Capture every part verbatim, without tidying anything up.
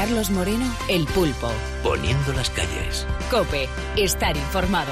Carlos Moreno, El Pulpo. Poniendo las calles. COPE, estar informado.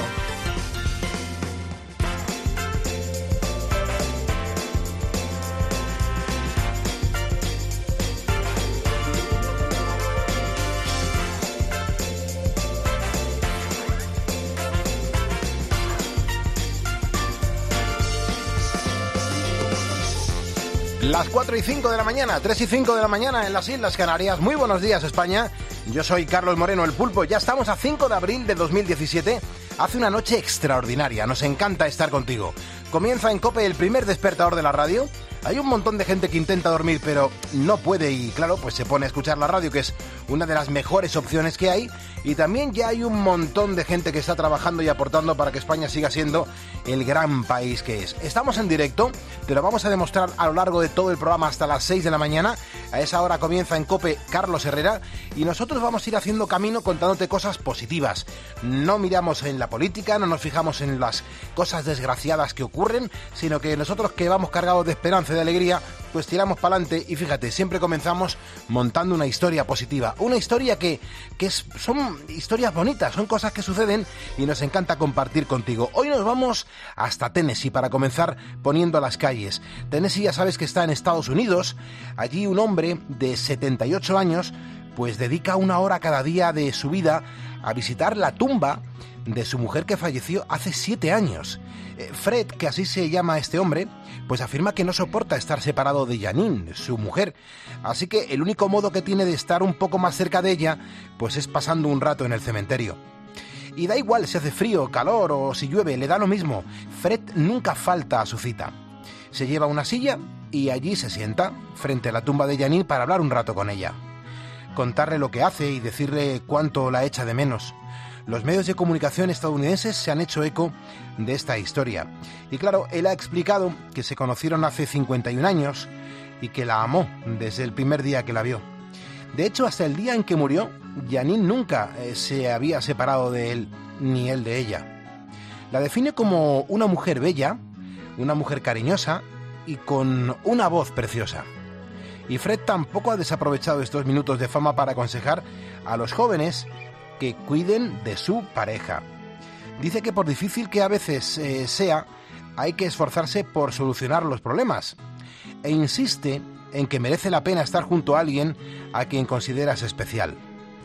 Las cuatro y cinco de la mañana, tres y cinco de la mañana en las Islas Canarias. Muy buenos días, España. Yo soy Carlos Moreno, El Pulpo. Ya estamos a cinco de abril de dos mil diecisiete. Hace una noche extraordinaria. Nos encanta estar contigo. Comienza en COPE el primer despertador de la radio. Hay un montón de gente que intenta dormir, pero no puede y, claro, pues se pone a escuchar la radio, que es una de las mejores opciones que hay. Y también ya hay un montón de gente que está trabajando y aportando para que España siga siendo el gran país que es. Estamos en directo, te lo vamos a demostrar a lo largo de todo el programa hasta las seis de la mañana. A esa hora comienza en COPE Carlos Herrera y nosotros vamos a ir haciendo camino contándote cosas positivas. No miramos en la política, no nos fijamos en las cosas desgraciadas que ocurren, sino que nosotros, que vamos cargados de esperanza y de alegría, pues tiramos para adelante y fíjate, siempre comenzamos montando una historia positiva. Una historia que, que es, son historias bonitas, son cosas que suceden y nos encanta compartir contigo. Hoy nos vamos hasta Tennessee para comenzar poniendo las calles. Tennessee, ya sabes que está en Estados Unidos. Allí un hombre de setenta y ocho años pues dedica una hora cada día de su vida a visitar la tumba de su mujer que falleció hace siete años. Fred, que así se llama este hombre, pues afirma que no soporta estar separado de Janine, su mujer. Así que el único modo que tiene de estar un poco más cerca de ella, pues es pasando un rato en el cementerio. Y da igual si hace frío, calor o si llueve, le da lo mismo. Fred nunca falta a su cita. Se lleva una silla y allí se sienta, frente a la tumba de Janine, para hablar un rato con ella. Contarle lo que hace y decirle cuánto la echa de menos. Los medios de comunicación estadounidenses se han hecho eco de esta historia. Y claro, él ha explicado que se conocieron hace cincuenta y un años y que la amó desde el primer día que la vio. De hecho, hasta el día en que murió, Janine nunca eh, se había separado de él, ni él de ella. La define como una mujer bella, una mujer cariñosa y con una voz preciosa. Y Fred tampoco ha desaprovechado estos minutos de fama para aconsejar a los jóvenes que cuiden de su pareja. Dice que por difícil que a veces eh, sea, hay que esforzarse por solucionar los problemas. E insiste en que merece la pena estar junto a alguien a quien consideras especial.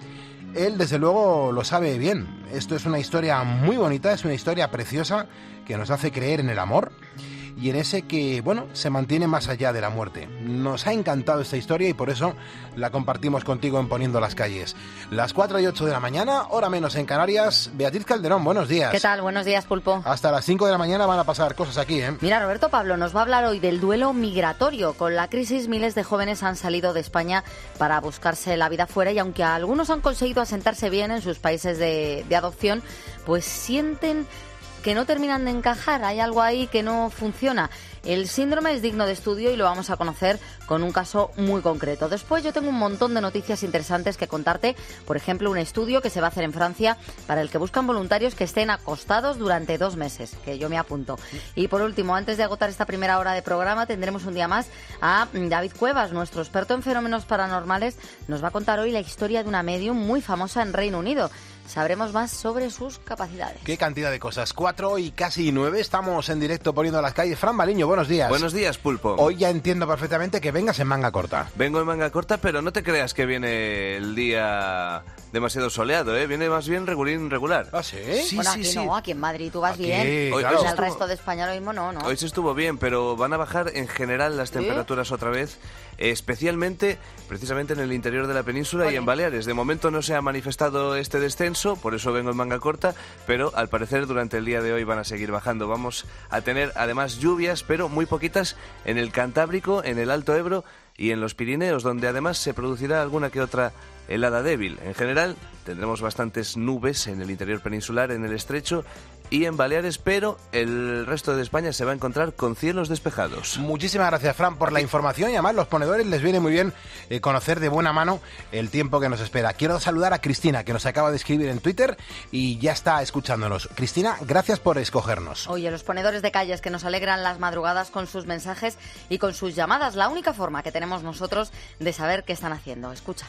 Él, desde luego, lo sabe bien. Esto es una historia muy bonita, es una historia preciosa que nos hace creer en el amor y en ese que, bueno, se mantiene más allá de la muerte. Nos ha encantado esta historia y por eso la compartimos contigo en Poniendo las Calles. Las cuatro y ocho de la mañana, hora menos en Canarias. Beatriz Calderón, buenos días. ¿Qué tal? Buenos días, Pulpo. Hasta las cinco de la mañana van a pasar cosas aquí, ¿eh? Mira, Roberto Pablo nos va a hablar hoy del duelo migratorio. Con la crisis, miles de jóvenes han salido de España para buscarse la vida fuera y aunque algunos han conseguido asentarse bien en sus países de, de adopción, pues sienten que no terminan de encajar, hay algo ahí que no funciona. El síndrome es digno de estudio y lo vamos a conocer con un caso muy concreto. Después yo tengo un montón de noticias interesantes que contarte. Por ejemplo, un estudio que se va a hacer en Francia para el que buscan voluntarios que estén acostados durante dos meses, que yo me apunto. Y por último, antes de agotar esta primera hora de programa, tendremos un día más a David Cuevas, nuestro experto en fenómenos paranormales. Nos va a contar hoy la historia de una medium muy famosa en Reino Unido. Sabremos más sobre sus capacidades. Qué cantidad de cosas. Cuatro y casi nueve, estamos en directo Poniendo las Calles. Fran Baliño, buenos días. Buenos días, Pulpo. Hoy ya entiendo perfectamente que vengas en manga corta. Vengo en manga corta, pero no te creas que viene el día demasiado soleado, ¿eh? Viene más bien regulín regular. ¿Ah, sí? Sí, bueno, sí, aquí sí. no, aquí en Madrid tú vas Aquí, bien. Hoy, claro. hoy El estuvo, resto de España lo mismo no, ¿no? hoy se estuvo bien, pero van a bajar en general las temperaturas otra vez, especialmente, precisamente en el interior de la península Oye. y en Baleares. De momento no se ha manifestado este descenso, por eso vengo en manga corta, pero al parecer durante el día de hoy van a seguir bajando. Vamos a tener además lluvias, pero muy poquitas en el Cantábrico, en el Alto Ebro y en los Pirineos, donde además se producirá alguna que otra helada débil. En general tendremos bastantes nubes en el interior peninsular, en el estrecho y en Baleares, pero el resto de España se va a encontrar con cielos despejados. Muchísimas gracias, Fran, por la información y además los ponedores les viene muy bien eh, conocer de buena mano el tiempo que nos espera. Quiero saludar a Cristina, que nos acaba de escribir en Twitter y ya está escuchándonos. Cristina, gracias por escogernos. Oye, los ponedores de calles que nos alegran las madrugadas con sus mensajes y con sus llamadas, la única forma que tenemos nosotros de saber qué están haciendo. Escucha.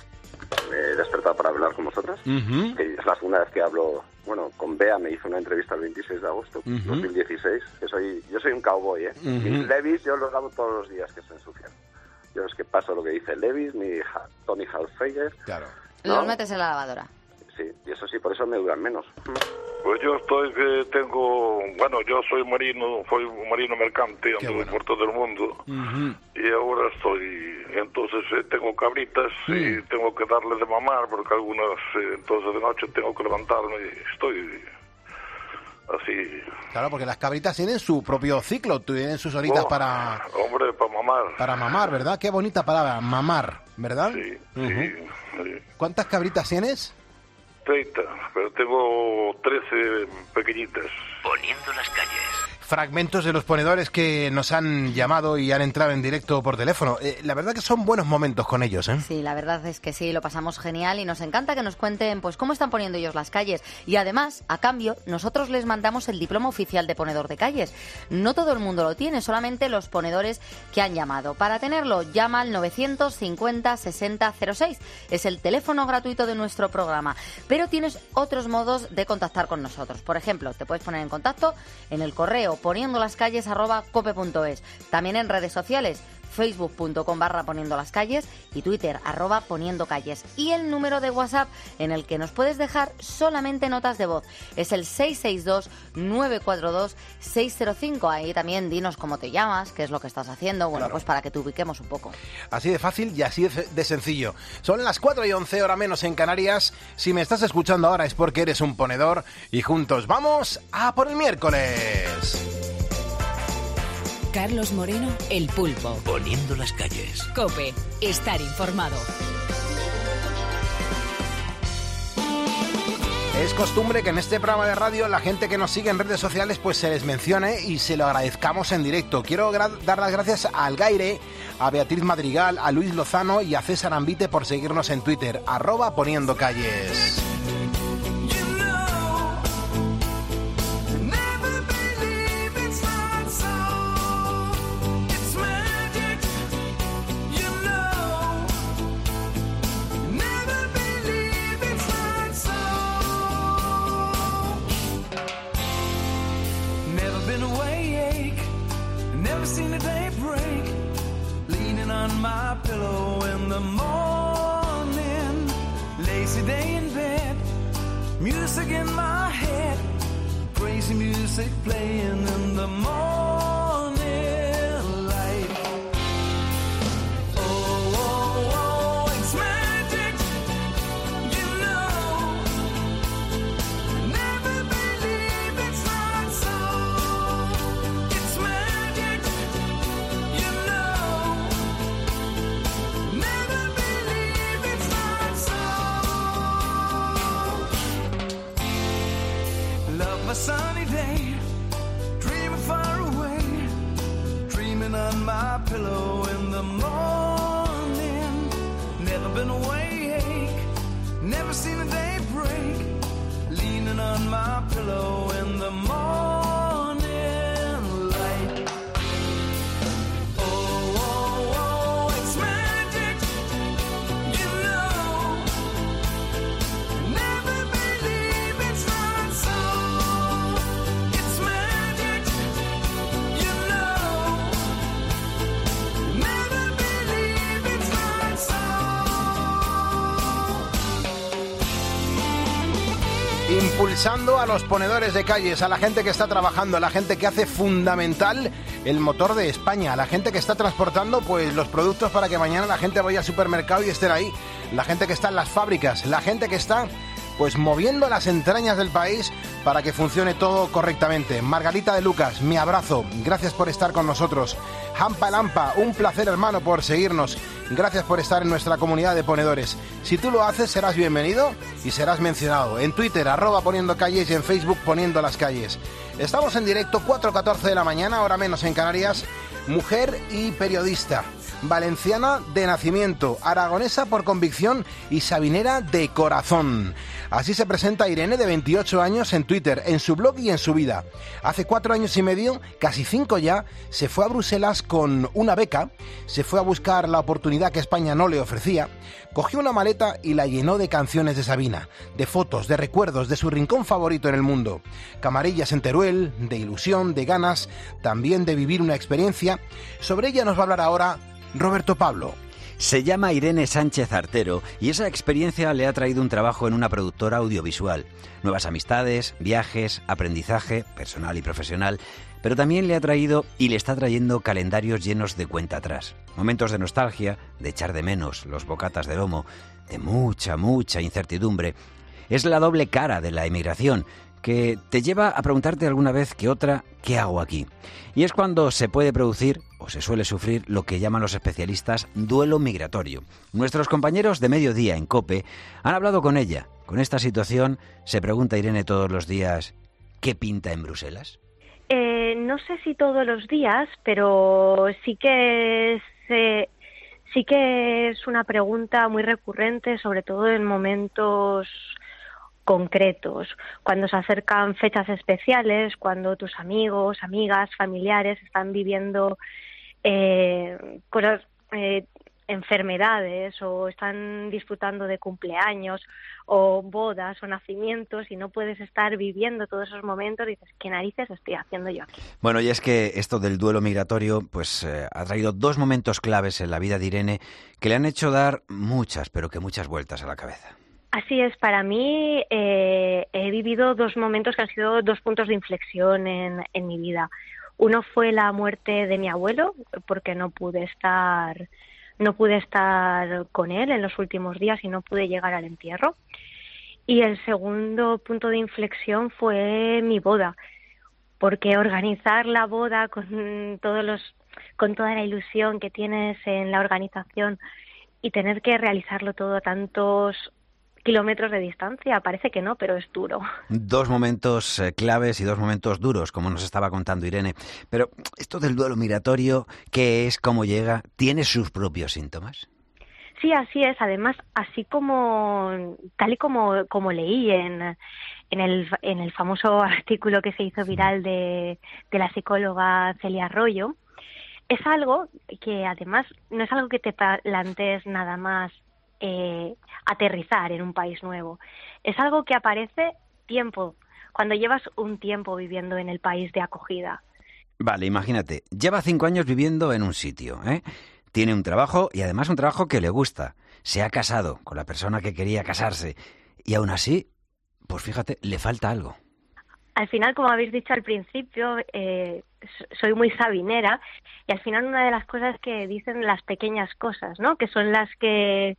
me he despertado para hablar con vosotros. Uh-huh. Que es la segunda vez que hablo, bueno, con Bea me hizo una entrevista el veintiséis de agosto de uh-huh. dos mil dieciséis, que soy, yo soy un cowboy, ¿eh? Uh-huh. Mis Levis yo los lavo todos los días que se ensucian. Yo es que paso lo que dice Levis, mi Tommy Hilfiger. Claro. ¿No? Los metes en la lavadora. Sí, y eso sí, por eso me duran menos. Pues yo estoy que tengo, bueno, yo soy marino, soy un marino mercante, ando bueno. por todo el mundo, uh-huh. y ahora estoy, entonces eh, tengo cabritas sí. y tengo que darle de mamar, porque algunas, eh, entonces de noche tengo que levantarme y estoy así. Claro, porque las cabritas tienen su propio ciclo, tienen sus horitas oh, para... Hombre, para mamar. Para mamar, ¿verdad? Qué bonita palabra, mamar, ¿verdad? Sí, uh-huh. sí, sí. ¿Cuántas cabritas tienes? treinta, pero tengo trece pequeñitas. Poniendo las calles. Fragmentos de los ponedores que nos han llamado y han entrado en directo por teléfono. Eh, la verdad que son buenos momentos con ellos, ¿eh? Sí, la verdad es que sí, lo pasamos genial y nos encanta que nos cuenten pues cómo están poniendo ellos las calles. Y además, a cambio, nosotros les mandamos el diploma oficial de ponedor de calles. No todo el mundo lo tiene, solamente los ponedores que han llamado. Para tenerlo, llama al novecientos cincuenta sesenta cero seis. Es el teléfono gratuito de nuestro programa. Pero tienes otros modos de contactar con nosotros. Por ejemplo, te puedes poner en contacto en el correo poniendo las calles arroba cope punto es. También en redes sociales, facebook punto com barra poniendo las calles y Twitter arroba poniendo calles. Y el número de WhatsApp en el que nos puedes dejar solamente notas de voz es el seis seis dos nueve cuatro dos seis cero cinco. Ahí también dinos cómo te llamas, qué es lo que estás haciendo, bueno, claro. pues para que te ubiquemos un poco. Así de fácil y así de sencillo. Son las cuatro y once, hora menos en Canarias. Si me estás escuchando ahora es porque eres un ponedor y juntos vamos a por el miércoles. Carlos Moreno, El Pulpo. Poniendo las calles. COPE, estar informado. Es costumbre que en este programa de radio la gente que nos sigue en redes sociales pues se les mencione y se lo agradezcamos en directo. Quiero gra- dar las gracias a Algaire, a Beatriz Madrigal, a Luis Lozano y a César Ambite por seguirnos en Twitter, arroba poniendo calles. My pillow in the morning, lazy day in bed, music in my head, crazy music playing in the morning light. Oh, oh, oh, it's magic, you know, never believe it's not so. It's magic, you know. Never believe it's not so. Love a sunny day, dreaming far away, dreaming on my pillow in the morning. Never been awake, never seen a day break, leaning on my pillow in the morning light. Oh, oh, oh, it's magic. You know, never believe it's not so. It's magic. You know, never believe it's not so. Impulsando a los ponedores de calles, a la gente que está trabajando, a la gente que hace fundamental el motor de España, a la gente que está transportando pues los productos para que mañana la gente vaya al supermercado y estén ahí, la gente que está en las fábricas, la gente que está pues moviendo las entrañas del país para que funcione todo correctamente. Margarita de Lucas, mi abrazo, gracias por estar con nosotros. Hampa Lampa, un placer hermano por seguirnos, gracias por estar en nuestra comunidad de ponedores. Si tú lo haces serás bienvenido y serás mencionado en Twitter, arroba poniendo calles, y en Facebook poniendo las calles. Estamos en directo, cuatro catorce de la mañana, hora menos en Canarias, mujer y periodista. valenciana de nacimiento, aragonesa por convicción y sabinera de corazón. Así se presenta Irene, de veintiocho años, en Twitter, en su blog y en su vida. Hace cuatro años y medio, casi cinco ya, se fue a Bruselas con una beca, se fue a buscar la oportunidad que España no le ofrecía, cogió una maleta y la llenó de canciones de Sabina, de fotos, de recuerdos, de su rincón favorito en el mundo. Camarillas en Teruel, de ilusión, de ganas, también de vivir una experiencia. Sobre ella nos va a hablar ahora Roberto Pablo. Se llama Irene Sánchez Artero y esa experiencia le ha traído un trabajo en una productora audiovisual. Nuevas amistades, viajes, aprendizaje, personal y profesional, pero también le ha traído y le está trayendo calendarios llenos de cuenta atrás. Momentos de nostalgia, de echar de menos los bocatas de lomo, de mucha, mucha incertidumbre. Es la doble cara de la emigración, que te lleva a preguntarte alguna vez que otra, ¿qué hago aquí? Y es cuando se puede producir, o se suele sufrir, lo que llaman los especialistas duelo migratorio. Nuestros compañeros de Mediodía en COPE han hablado con ella. Con esta situación se pregunta Irene todos los días, ¿qué pinta en Bruselas? Eh, no sé si todos los días, pero sí que es, eh, sí que es una pregunta muy recurrente, sobre todo en momentos concretos, cuando se acercan fechas especiales, cuando tus amigos, amigas, familiares están viviendo eh, cosas, eh, enfermedades o están disfrutando de cumpleaños o bodas o nacimientos y no puedes estar viviendo todos esos momentos y dices, ¿qué narices estoy haciendo yo aquí? Bueno, y es que esto del duelo migratorio pues eh, ha traído dos momentos claves en la vida de Irene que le han hecho dar muchas, pero que muchas vueltas a la cabeza. Así es, para mí eh, he vivido dos momentos que han sido dos puntos de inflexión en, en mi vida. Uno fue la muerte de mi abuelo, porque no pude estar, no pude estar con él en los últimos días y no pude llegar al entierro. Y el segundo punto de inflexión fue mi boda, porque organizar la boda con todos los, con toda la ilusión que tienes en la organización y tener que realizarlo todo a tantos kilómetros de distancia, parece que no, pero es duro. Dos momentos eh, claves y dos momentos duros, como nos estaba contando Irene. Pero esto del duelo migratorio, ¿qué es? ¿Cómo llega? ¿Tiene sus propios síntomas? Sí, así es. Además, así como tal y como, como leí en, en, el, en el famoso artículo que se hizo viral de, de la psicóloga Celia Arroyo, es algo que además no es algo que te plantees nada más Eh, aterrizar en un país nuevo. Es algo que aparece tiempo, cuando llevas un tiempo viviendo en el país de acogida. Vale, imagínate, lleva cinco años viviendo en un sitio, ¿eh? Tiene un trabajo y además un trabajo que le gusta. Se ha casado con la persona que quería casarse y aún así, pues fíjate, le falta algo. Al final, como habéis dicho al principio, eh, soy muy sabinera y al final una de las cosas que dicen las pequeñas cosas, ¿no? Que son las que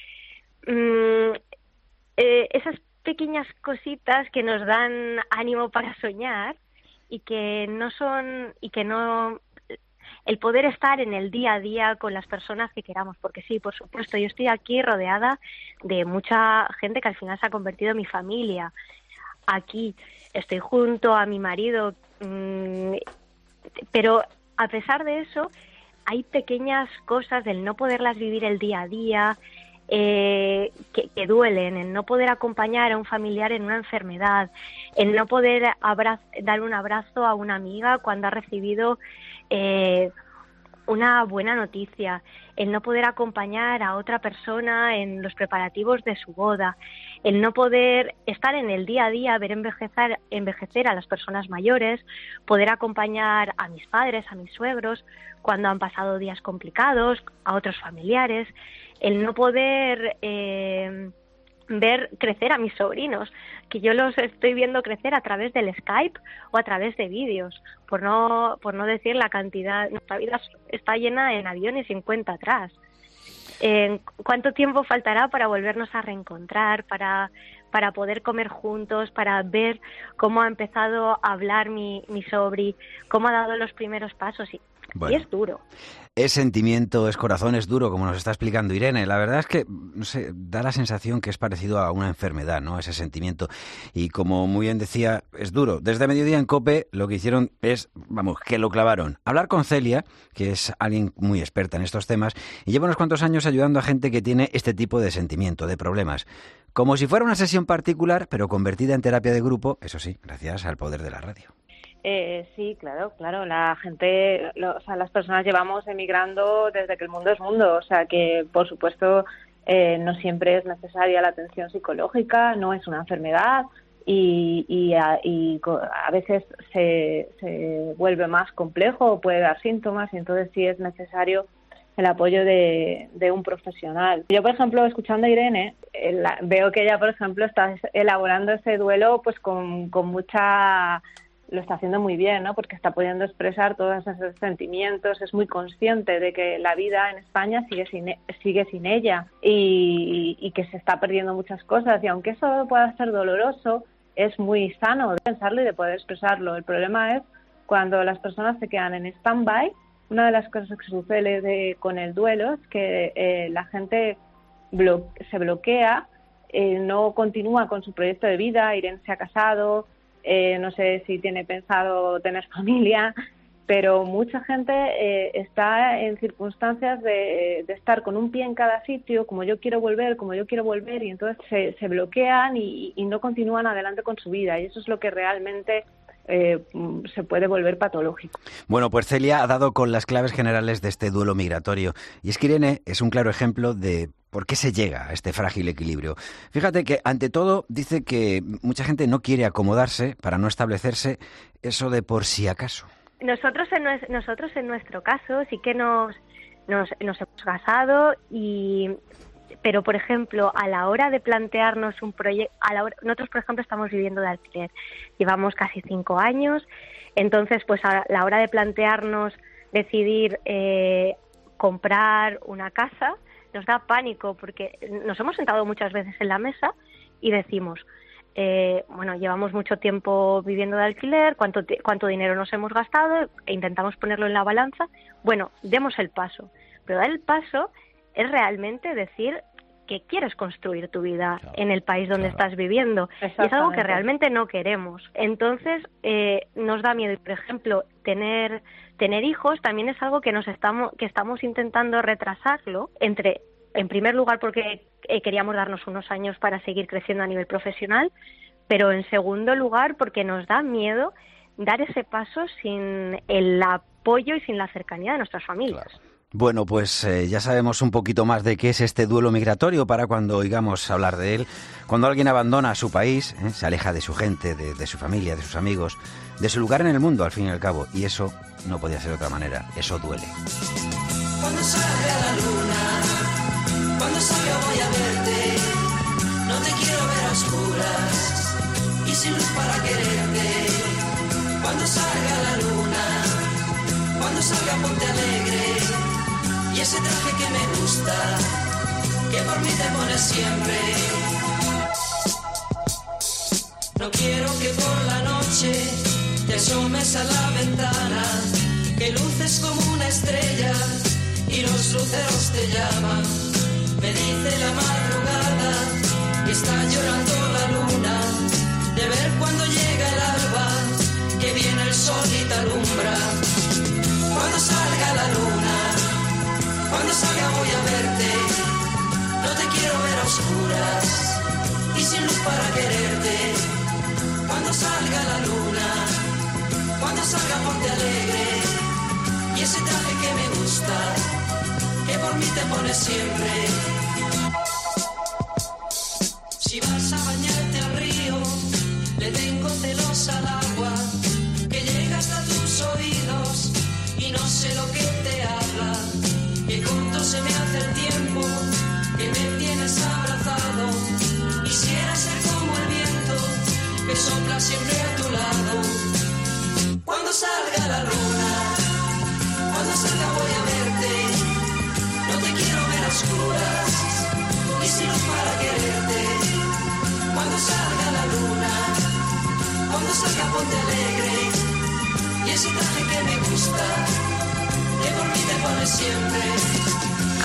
mmm, eh, esas pequeñas cositas que nos dan ánimo para soñar y que no son y que no el poder estar en el día a día con las personas que queramos, porque sí, por supuesto, yo estoy aquí rodeada de mucha gente que al final se ha convertido en mi familia. Aquí estoy junto a mi marido, mmm, pero a pesar de eso hay pequeñas cosas del no poderlas vivir el día a día eh, que, que duelen, el no poder acompañar a un familiar en una enfermedad, el no poder abra- dar un abrazo a una amiga cuando ha recibido eh, una buena noticia, el no poder acompañar a otra persona en los preparativos de su boda, el no poder estar en el día a día, ver envejecer, envejecer a las personas mayores, poder acompañar a mis padres, a mis suegros, cuando han pasado días complicados, a otros familiares, el no poder eh, ver crecer a mis sobrinos, que yo los estoy viendo crecer a través del Skype o a través de vídeos, por no por no decir la cantidad. Nuestra vida está llena en aviones sin cuenta atrás. Eh, ¿Cuánto tiempo faltará para volvernos a reencontrar, para para poder comer juntos, para ver cómo ha empezado a hablar mi, mi sobri, cómo ha dado los primeros pasos? Y Bueno. Y es duro. Es sentimiento, es corazón, es duro, como nos está explicando Irene. La verdad es que, no sé, da la sensación que es parecido a una enfermedad, ¿no? Ese sentimiento. Y como muy bien decía, es duro. Desde mediodía en COPE lo que hicieron es, vamos, que lo clavaron. Hablar con Celia, que es alguien muy experta en estos temas, y lleva unos cuantos años ayudando a gente que tiene este tipo de sentimiento, de problemas. Como si fuera una sesión particular, pero convertida en terapia de grupo, eso sí, gracias al poder de la radio. Eh, sí, claro, claro. La gente, lo, o sea, las personas llevamos emigrando desde que el mundo es mundo. O sea, que por supuesto eh, no siempre es necesaria la atención psicológica, no es una enfermedad y, y, a, y a veces se, se vuelve más complejo, puede dar síntomas y entonces sí es necesario el apoyo de, de un profesional. Yo, por ejemplo, escuchando a Irene, eh, la, veo que ella, por ejemplo, está elaborando ese duelo pues con, con mucha... lo está haciendo muy bien, ¿no? Porque está pudiendo expresar todos esos sentimientos, es muy consciente de que la vida en España sigue sin sigue sin ella y, y que se está perdiendo muchas cosas y aunque eso pueda ser doloroso, es muy sano de pensarlo y de poder expresarlo. El problema es cuando las personas se quedan en stand-by. Una de las cosas que sucede de, con el duelo es que eh, la gente blo- se bloquea, eh, no continúa con su proyecto de vida. Irene se ha casado, Eh, no sé si tiene pensado tener familia, pero mucha gente eh, está en circunstancias de, de estar con un pie en cada sitio, como yo quiero volver, como yo quiero volver, y entonces se, se bloquean y, y no continúan adelante con su vida, y eso es lo que realmente eh, se puede volver patológico. Bueno, pues Celia ha dado con las claves generales de este duelo migratorio, y es que Irene es un claro ejemplo de ¿por qué se llega a este frágil equilibrio? Fíjate que, ante todo, dice que mucha gente no quiere acomodarse para no establecerse eso de por si acaso. Nosotros en, nosotros en nuestro caso sí que nos, nos, nos hemos casado, y, pero, por ejemplo, a la hora de plantearnos un proyecto... Nosotros, por ejemplo, estamos viviendo de alquiler. Llevamos casi cinco años. Entonces, pues a la hora de plantearnos decidir eh, comprar una casa, nos da pánico porque nos hemos sentado muchas veces en la mesa y decimos, eh, bueno, llevamos mucho tiempo viviendo de alquiler, ¿cuánto, cuánto dinero nos hemos gastado? E intentamos ponerlo en la balanza. Bueno, demos el paso. Pero dar el paso es realmente decir que quieres construir tu vida claro, en el país donde claro. estás viviendo. Y es algo que realmente no queremos. Entonces, eh, nos da miedo. Y, por ejemplo, tener... Tener hijos también es algo que nos estamos que estamos intentando retrasarlo, entre en primer lugar porque eh, queríamos darnos unos años para seguir creciendo a nivel profesional, pero en segundo lugar porque nos da miedo dar ese paso sin el apoyo y sin la cercanía de nuestras familias. Claro. Bueno, pues eh, ya sabemos un poquito más de qué es este duelo migratorio para cuando oigamos hablar de él. Cuando alguien abandona su país, ¿eh? se aleja de su gente, de, de su familia, de sus amigos, de su lugar en el mundo, al fin y al cabo. Y eso no podía ser de otra manera. Eso duele. Cuando salga la luna, cuando salga voy a verte. No te quiero ver a oscuras y sin luz para quererte. Cuando salga la luna, cuando salga ponte alegre. Y ese traje que me gusta, que por mí te pones siempre. No quiero que por la noche te asomes a la ventana, que luces como una estrella y los luceros te llaman. Me dice la madrugada que está llorando la luna, de ver cuando llega el alba, que viene el sol y te alumbra. Cuando salga la luna, cuando salga voy a verte, no te quiero ver a oscuras y sin luz para quererte. Cuando salga la luna, cuando salga ponte alegre, y ese traje que me gusta, que por mí te pones siempre. Si vas a bañarte al río, le tengo celos al agua, que llega hasta tus oídos y no sé lo que te habla. Que corto se me hace el tiempo, que me tienes abrazado. Quisiera ser como el viento, que sopla siempre a tu lado. Cuando salga la luna, cuando salga voy a verte. No te quiero ver a oscuras, y sin luz para quererte. Cuando salga la luna, cuando salga ponte alegre. Y ese traje que me gusta,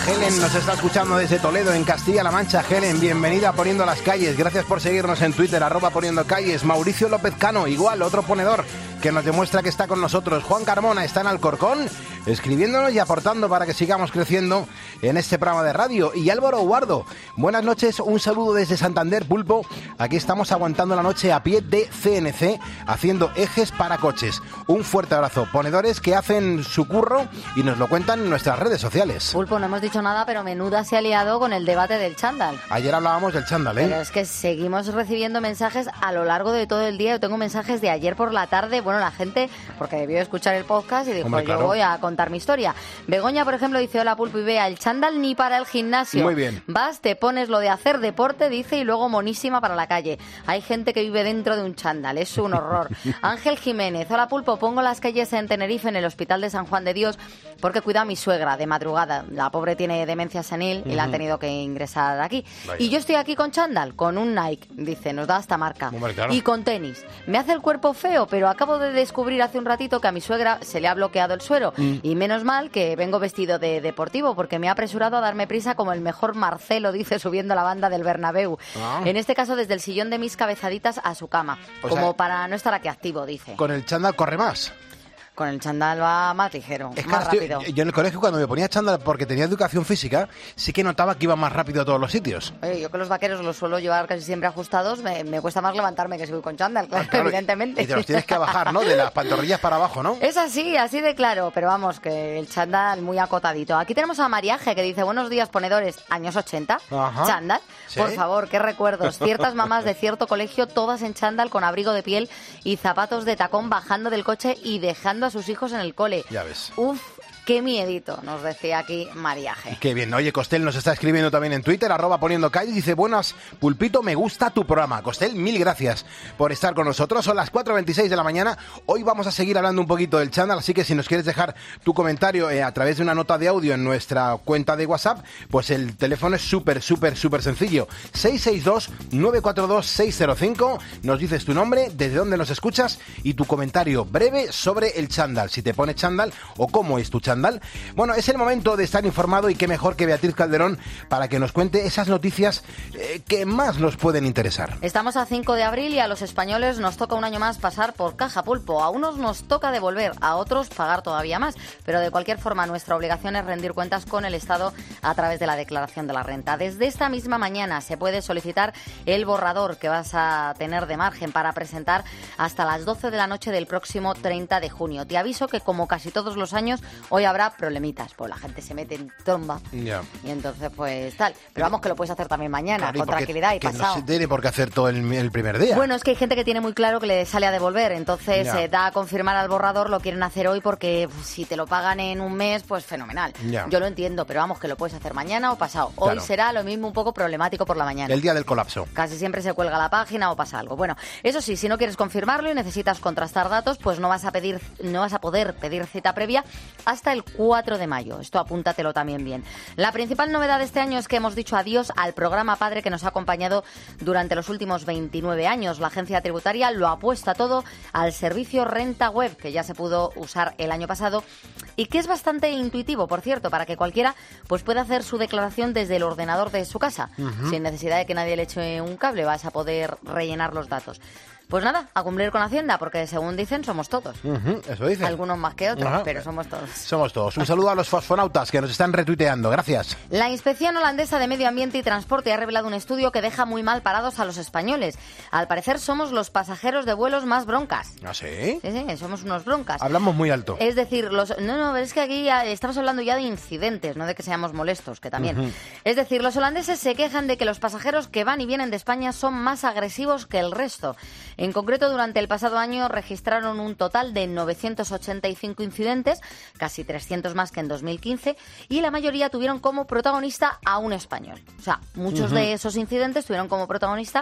Helen nos está escuchando desde Toledo, en Castilla-La Mancha. Helen, bienvenida a Poniendo las Calles. Gracias por seguirnos en Twitter, arroba Poniendo Calles. Mauricio López Cano, igual, otro ponedor que nos demuestra que está con nosotros. Juan Carmona está en Alcorcón, escribiéndonos y aportando para que sigamos creciendo en este programa de radio. Y Álvaro Guardo, buenas noches, un saludo desde Santander, Pulpo. Aquí estamos aguantando la noche a pie de C N C, haciendo ejes para coches. Un fuerte abrazo. Ponedores que hacen su curro y nos lo cuentan en nuestras redes sociales. Pulpo, no hemos dicho nada, pero menuda se ha liado con el debate del chándal. Ayer hablábamos del chándal, ¿eh? Pero es que seguimos recibiendo mensajes a lo largo de todo el día. Yo tengo mensajes de ayer por la tarde. Bueno, la gente, porque debió escuchar el podcast y dijo, Hombre, claro. yo voy a contar mi historia. Begoña, por ejemplo, dice, hola Pulpo y Bea, el chándal ni para el gimnasio. Muy bien. Vas, te pones lo de hacer deporte, dice, y luego monísima para la calle. Hay gente que vive dentro de un chándal, es un horror. Ángel Jiménez, hola Pulpo, pongo las calles en Tenerife, en el Hospital de San Juan de Dios, porque cuida a mi suegra de madrugada. La pobre tiene demencia senil y uh-huh. la han tenido que ingresar aquí. Vaya. Y yo estoy aquí con chándal, con un Nike, dice, nos da esta marca. Muy claro. Y con tenis. Me hace el cuerpo feo, pero acabo de descubrir hace un ratito que a mi suegra se le ha bloqueado el suero. Mm. Y menos mal que vengo vestido de deportivo, porque me ha apresurado a darme prisa como el mejor Marcelo, dice, subiendo la banda del Bernabéu. Ah. En este caso, desde el sillón de mis cabezaditas a su cama. O como sea, para no estar aquí activo, dice. Con el chándal corre más. Con el chándal va más ligero, es más tío, rápido. Yo en el colegio, cuando me ponía chándal porque tenía educación física, sí que notaba que iba más rápido a todos los sitios. Oye, yo que los vaqueros los suelo llevar casi siempre ajustados, me, me cuesta más levantarme que si voy con chándal, claro, ah, claro, evidentemente. Y te los tienes que bajar, ¿no? De las pantorrillas para abajo, ¿no? Es así, así de claro, pero vamos, que el chándal muy acotadito. Aquí tenemos a Mariaje, que dice, buenos días, ponedores, años ochenta, Ajá. chándal. ¿Sí? Por favor, qué recuerdos. Ciertas mamás de cierto colegio, todas en chándal, con abrigo de piel y zapatos de tacón, bajando del coche y dejando a sus hijos en el cole. Ya ves. Uf, qué miedito, nos decía aquí Mariaje. Qué bien. Oye, Costel nos está escribiendo también en Twitter, arroba Poniendo Calles, dice, buenas, Pulpito, me gusta tu programa. Costel, mil gracias por estar con nosotros. Son las cuatro veintiséis de la mañana. Hoy vamos a seguir hablando un poquito del chándal, así que si nos quieres dejar tu comentario eh, a través de una nota de audio en nuestra cuenta de WhatsApp, pues el teléfono es súper, súper, súper sencillo. seis seis dos, nueve cuatro dos, seis cero cinco. Nos dices tu nombre, desde dónde nos escuchas y tu comentario breve sobre el chándal. Si te pones chándal o cómo es tu chándal. Bueno, es el momento de estar informado y qué mejor que Beatriz Calderón para que nos cuente esas noticias eh, que más nos pueden interesar. Estamos a cinco de abril y a los españoles nos toca un año más pasar por caja, Pulpo. A unos nos toca devolver, a otros pagar todavía más. Pero de cualquier forma, nuestra obligación es rendir cuentas con el Estado a través de la declaración de la renta. Desde esta misma mañana se puede solicitar el borrador que vas a tener de margen para presentar hasta las doce de la noche del próximo treinta de junio. Te aviso que, como casi todos los años, hoy habrá problemitas, pues la gente se mete en tromba yeah. y entonces pues tal, pero vamos que lo puedes hacer también mañana, claro, con tranquilidad y que pasado. No se tiene por qué hacer todo el, el primer día. Bueno, es que hay gente que tiene muy claro que le sale a devolver, entonces yeah. eh, da a confirmar al borrador, lo quieren hacer hoy porque pues, si te lo pagan en un mes, pues fenomenal. Yeah. Yo lo entiendo, pero vamos que lo puedes hacer mañana o pasado. Hoy claro. será lo mismo un poco problemático por la mañana. El día del colapso. Casi siempre se cuelga la página o pasa algo. Bueno, eso sí, si no quieres confirmarlo y necesitas contrastar datos, pues no vas a pedir, no vas a poder pedir cita previa hasta el cuatro de mayo. Esto apúntatelo también bien. La principal novedad de este año es que hemos dicho adiós al programa padre que nos ha acompañado durante los últimos veintinueve años. La agencia tributaria lo apuesta todo al servicio Renta Web, que ya se pudo usar el año pasado y que es bastante intuitivo, por cierto, para que cualquiera pues pueda hacer su declaración desde el ordenador de su casa, uh-huh. sin necesidad de que nadie le eche un cable. Vas a poder rellenar los datos. Pues nada, a cumplir con Hacienda, porque según dicen somos todos. Uh-huh, eso dicen. Algunos más que otros, uh-huh. pero somos todos. Somos todos. Un saludo a los fosfonautas que nos están retuiteando. Gracias. La Inspección Holandesa de Medio Ambiente y Transporte ha revelado un estudio que deja muy mal parados a los españoles. Al parecer somos los pasajeros de vuelos más broncas. ¿Ah, sí? Sí, sí, somos unos broncas. Hablamos muy alto. Es decir, los no, no, es que aquí ya estamos hablando ya de incidentes, no de que seamos molestos, que también. Uh-huh. Es decir, los holandeses se quejan de que los pasajeros que van y vienen de España son más agresivos que el resto. En concreto, durante el pasado año registraron un total de novecientos ochenta y cinco incidentes, casi trescientos más que en dos mil quince, y la mayoría tuvieron como protagonista a un español. O sea, muchos uh-huh. de esos incidentes tuvieron como protagonista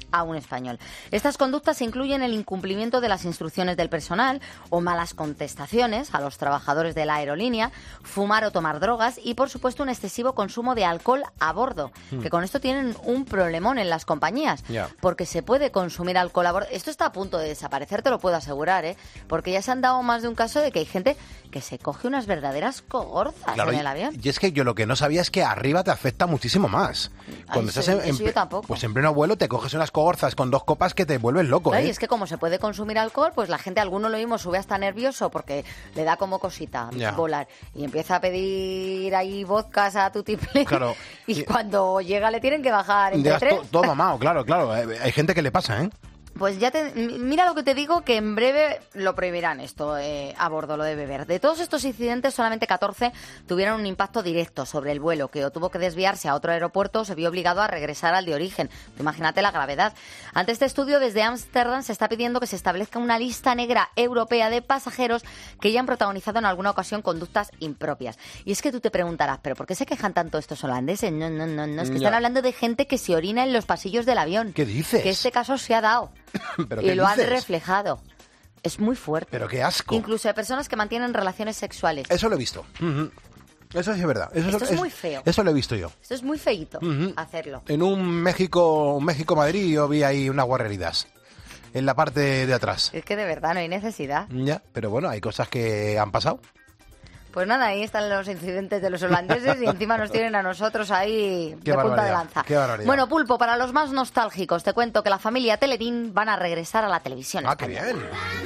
a un español. Estas conductas incluyen el incumplimiento de las instrucciones del personal o malas contestaciones a los trabajadores de la aerolínea, fumar o tomar drogas y, por supuesto, un excesivo consumo de alcohol a bordo, mm. que con esto tienen un problemón en las compañías, yeah. porque se puede consumir alcohol a bordo. Esto está a punto de desaparecer, te lo puedo asegurar, ¿eh? Porque ya se han dado más de un caso de que hay gente que se coge unas verdaderas cogorzas claro, en el avión. Y es que yo lo que no sabía es que arriba te afecta muchísimo más. Cuando Ay, estás sí, en, eso en, yo tampoco. Pues en pleno vuelo te coges unas cogorzas con dos copas que te vuelven loco, claro, ¿eh? Y es que como se puede consumir alcohol, pues la gente, alguno lo mismo sube hasta nervioso porque le da como cosita ya. volar y empieza a pedir ahí vodkas a tu tiple claro. y, y cuando llega le tienen que bajar entre tres. To, todo mamado, claro, claro. Hay gente que le pasa, ¿eh? Pues ya te, mira lo que te digo, que en breve lo prohibirán esto eh, a bordo, lo de beber. De todos estos incidentes, solamente catorce tuvieron un impacto directo sobre el vuelo, que o tuvo que desviarse a otro aeropuerto o se vio obligado a regresar al de origen. Imagínate la gravedad. Ante este estudio, desde Ámsterdam se está pidiendo que se establezca una lista negra europea de pasajeros que ya han protagonizado en alguna ocasión conductas impropias. Y es que tú te preguntarás, ¿pero por qué se quejan tanto estos holandeses? No, no, no, no, es que están hablando de gente que se orina en los pasillos del avión. ¿Qué dices? Que este caso se ha dado. ¿Pero y qué lo dices? han reflejado. Es muy fuerte. Pero qué asco. Incluso de personas que mantienen relaciones sexuales. Eso lo he visto. Uh-huh. Eso sí es verdad. Eso, Esto es, es muy feo. Eso lo he visto yo. Esto es muy feíto uh-huh. hacerlo. En un México, un México-Madrid yo vi ahí unas guarreridas. En la parte de atrás. Es que de verdad no hay necesidad. Ya, pero bueno, hay cosas que han pasado. Pues nada, ahí están los incidentes de los holandeses y encima nos tienen a nosotros ahí qué de punta de lanza. Qué barbaridad. Bueno, Pulpo, para los más nostálgicos, te cuento que la familia Telerín van a regresar a la televisión Ah, española. qué bien.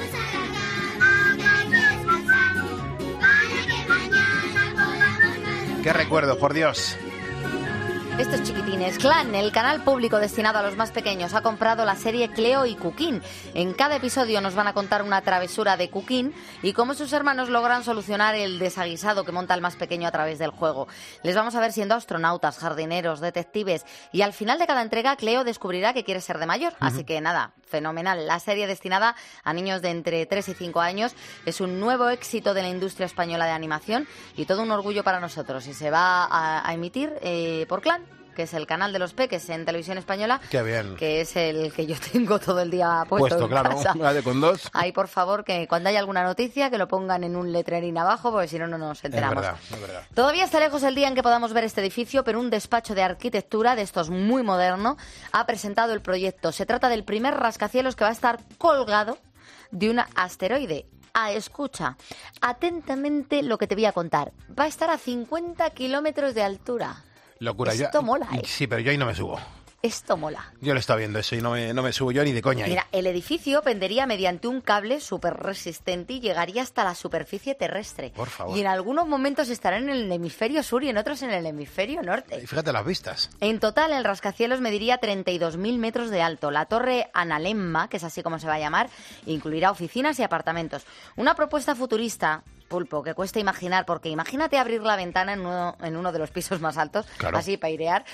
Qué recuerdo, por Dios. Estos chiquitines. Clan, el canal público destinado a los más pequeños, ha comprado la serie Cleo y Cuquín. En cada episodio nos van a contar una travesura de Cuquín y cómo sus hermanos logran solucionar el desaguisado que monta el más pequeño a través del juego. Les vamos a ver siendo astronautas, jardineros, detectives y al final de cada entrega Cleo descubrirá que quiere ser de mayor. Uh-huh. Así que nada, fenomenal. La serie destinada a niños de entre tres y cinco años es un nuevo éxito de la industria española de animación y todo un orgullo para nosotros. Y se va a, a emitir eh, por Clan, que es el canal de los peques en televisión española. Qué bien. Que es el que yo tengo todo el día puesto, puesto en claro, casa. Vale, con dos. Ahí, por favor, que cuando haya alguna noticia, que lo pongan en un letrerín abajo, porque si no, no nos enteramos. Es verdad, es verdad. Todavía está lejos el día en que podamos ver este edificio, pero un despacho de arquitectura de estos muy moderno ha presentado el proyecto. Se trata del primer rascacielos que va a estar colgado de un asteroide. Ah, escucha, atentamente lo que te voy a contar. Va a estar a cincuenta kilómetros de altura. Locura. Esto yo, mola, ¿eh? Sí, pero yo ahí no me subo. Esto mola. Yo lo he estado viendo eso y no me, no me subo yo ni de coña ahí. Mira, el edificio pendería mediante un cable súper resistente y llegaría hasta la superficie terrestre. Por favor. Y en algunos momentos estará en el hemisferio sur y en otros en el hemisferio norte. Y fíjate las vistas. En total, el rascacielos mediría treinta y dos mil metros de alto. La torre Analemma, que es así como se va a llamar, incluirá oficinas y apartamentos. Una propuesta futurista, Pulpo, que cuesta imaginar, porque imagínate abrir la ventana en uno, en uno de los pisos más altos, claro. así para airear,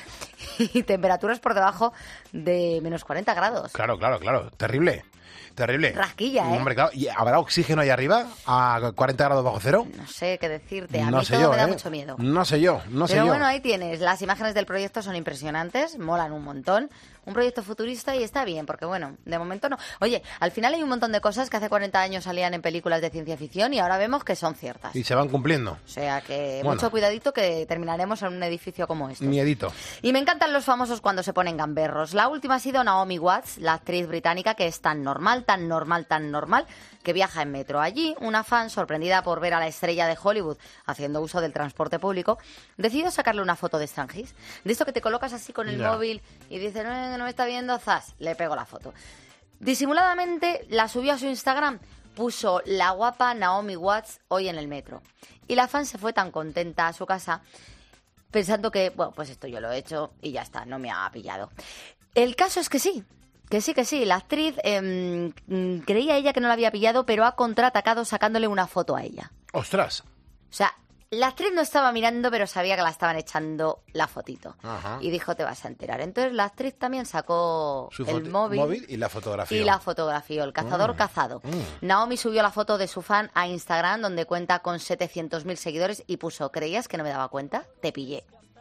y temperaturas por debajo de menos cuarenta grados. Claro, claro, claro. Terrible. Terrible. Rasquilla, ¿eh? Hombre, claro. ¿Y habrá oxígeno ahí arriba a cuarenta grados bajo cero? No sé qué decirte. A no mí sé todo yo, me da ¿eh? mucho miedo. No sé yo, no sé Pero yo. bueno, ahí tienes. Las imágenes del proyecto son impresionantes, molan un montón. Un proyecto futurista y está bien, porque bueno, de momento no. Oye, al final hay un montón de cosas que hace cuarenta años salían en películas de ciencia ficción y ahora vemos que son ciertas. Y se van cumpliendo. O sea que bueno. mucho cuidadito que terminaremos en un edificio como este. Miedito. Y me encantan los famosos cuando se ponen gamberros. La última ha sido Naomi Watts, la actriz británica que es tan normal, tan normal, tan normal, que viaja en metro. Allí, una fan, sorprendida por ver a la estrella de Hollywood haciendo uso del transporte público, decidió sacarle una foto de Strangis. De esto que te colocas así con el Ya. móvil y dices, no, no me está viendo, zas, le pego la foto. Disimuladamente la subió a su Instagram, puso la guapa Naomi Watts hoy en el metro. Y la fan se fue tan contenta a su casa pensando que, bueno, pues esto yo lo he hecho y ya está, no me ha pillado. El caso es que sí. Que sí, que sí. La actriz eh, creía ella que no la había pillado, pero ha contraatacado sacándole una foto a ella. ¡Ostras! O sea, la actriz no estaba mirando, pero sabía que la estaban echando la fotito. Ajá. Y dijo, te vas a enterar. Entonces la actriz también sacó Su el foti- móvil, móvil y la fotografía. y la fotografió, el cazador Mm. cazado. Mm. Naomi subió la foto de su fan a Instagram, donde cuenta con setecientos mil seguidores, y puso, ¿creías que no me daba cuenta? Te pillé.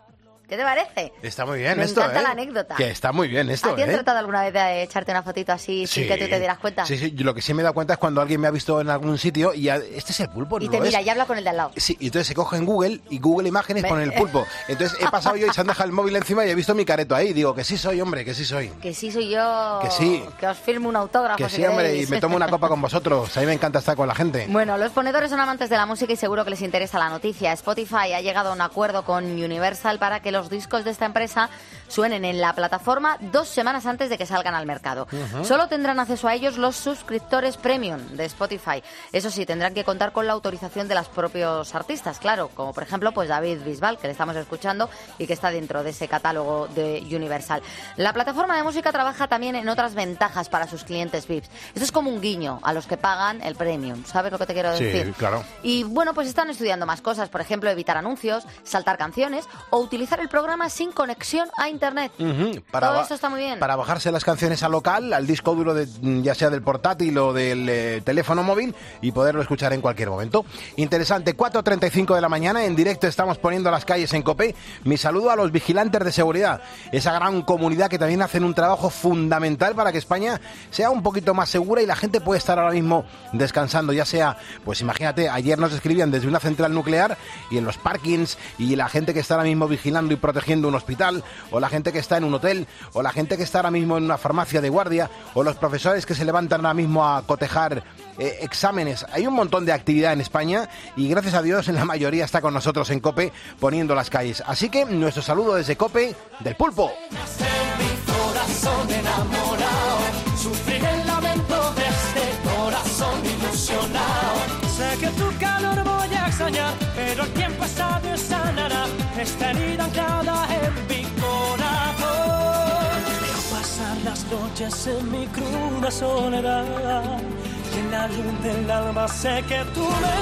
¿Qué te parece? Está muy bien Me esto, encanta ¿eh? la anécdota. Que está muy bien esto, ¿A ti has ¿eh? tratado alguna vez de echarte una fotito así Sí. sin que tú te dieras cuenta? Sí, sí, yo lo que sí me he dado cuenta es cuando alguien me ha visto en algún sitio y ya, este es el pulpo, ¿no Y te lo mira ves? y habla con el de al lado. Sí, y entonces se coge en Google y Google Imágenes Me- pone el pulpo. Entonces he pasado yo y se han dejado el móvil encima y he visto mi careto ahí. Digo, que sí soy, hombre, que sí soy. Que sí soy yo. Que sí. Que os firme un autógrafo. Que si sí, hombre, y queréis. me tomo una copa con vosotros. A mí me encanta estar con la gente. Bueno, los ponedores son amantes de la música y seguro que les interesa la noticia. Spotify ha llegado a un acuerdo con Universal para que los discos de esta empresa suenen en la plataforma dos semanas antes de que salgan al mercado. Ujú. Solo tendrán acceso a ellos los suscriptores premium de Spotify. Eso sí, tendrán que contar con la autorización de los propios artistas, claro, como por ejemplo pues David Bisbal, que le estamos escuchando y que está dentro de ese catálogo de Universal. La plataforma de música trabaja también en otras ventajas para sus clientes V I Ps. Esto es como un guiño a los que pagan el premium, ¿sabes lo que te quiero decir? Sí, claro. Y bueno, pues están estudiando más cosas, por ejemplo, evitar anuncios, saltar canciones o utilizar el programa sin conexión a Internet. Ujú, Todo ba- esto está muy bien. Para bajarse las canciones al local, al disco duro, de, ya sea del portátil o del eh, teléfono móvil, y poderlo escuchar en cualquier momento. Interesante, cuatro treinta y cinco de la mañana, en directo estamos poniendo las calles en COPE. Mi saludo a los vigilantes de seguridad, esa gran comunidad que también hacen un trabajo fundamental para que España sea un poquito más segura y la gente puede estar ahora mismo descansando, ya sea, pues imagínate, ayer nos escribían desde una central nuclear y en los parkings, y la gente que está ahora mismo vigilando y protegiendo un hospital, o la gente que está en un hotel, o la gente que está ahora mismo en una farmacia de guardia, o los profesores que se levantan ahora mismo a cotejar eh, exámenes. Hay un montón de actividad en España y gracias a Dios la mayoría está con nosotros en COPE poniendo las calles. Así que nuestro saludo desde COPE del Pulpo. Corazón enamorado, sufrir el lamento de este corazón ilusionado. Sé que tu calor voy a extrañar, pero el tiempo sabio sanará esta herida anclada en mi corazón. Dejo pasar las noches en mi cruda soledad, y en la luz del alma sé que tú me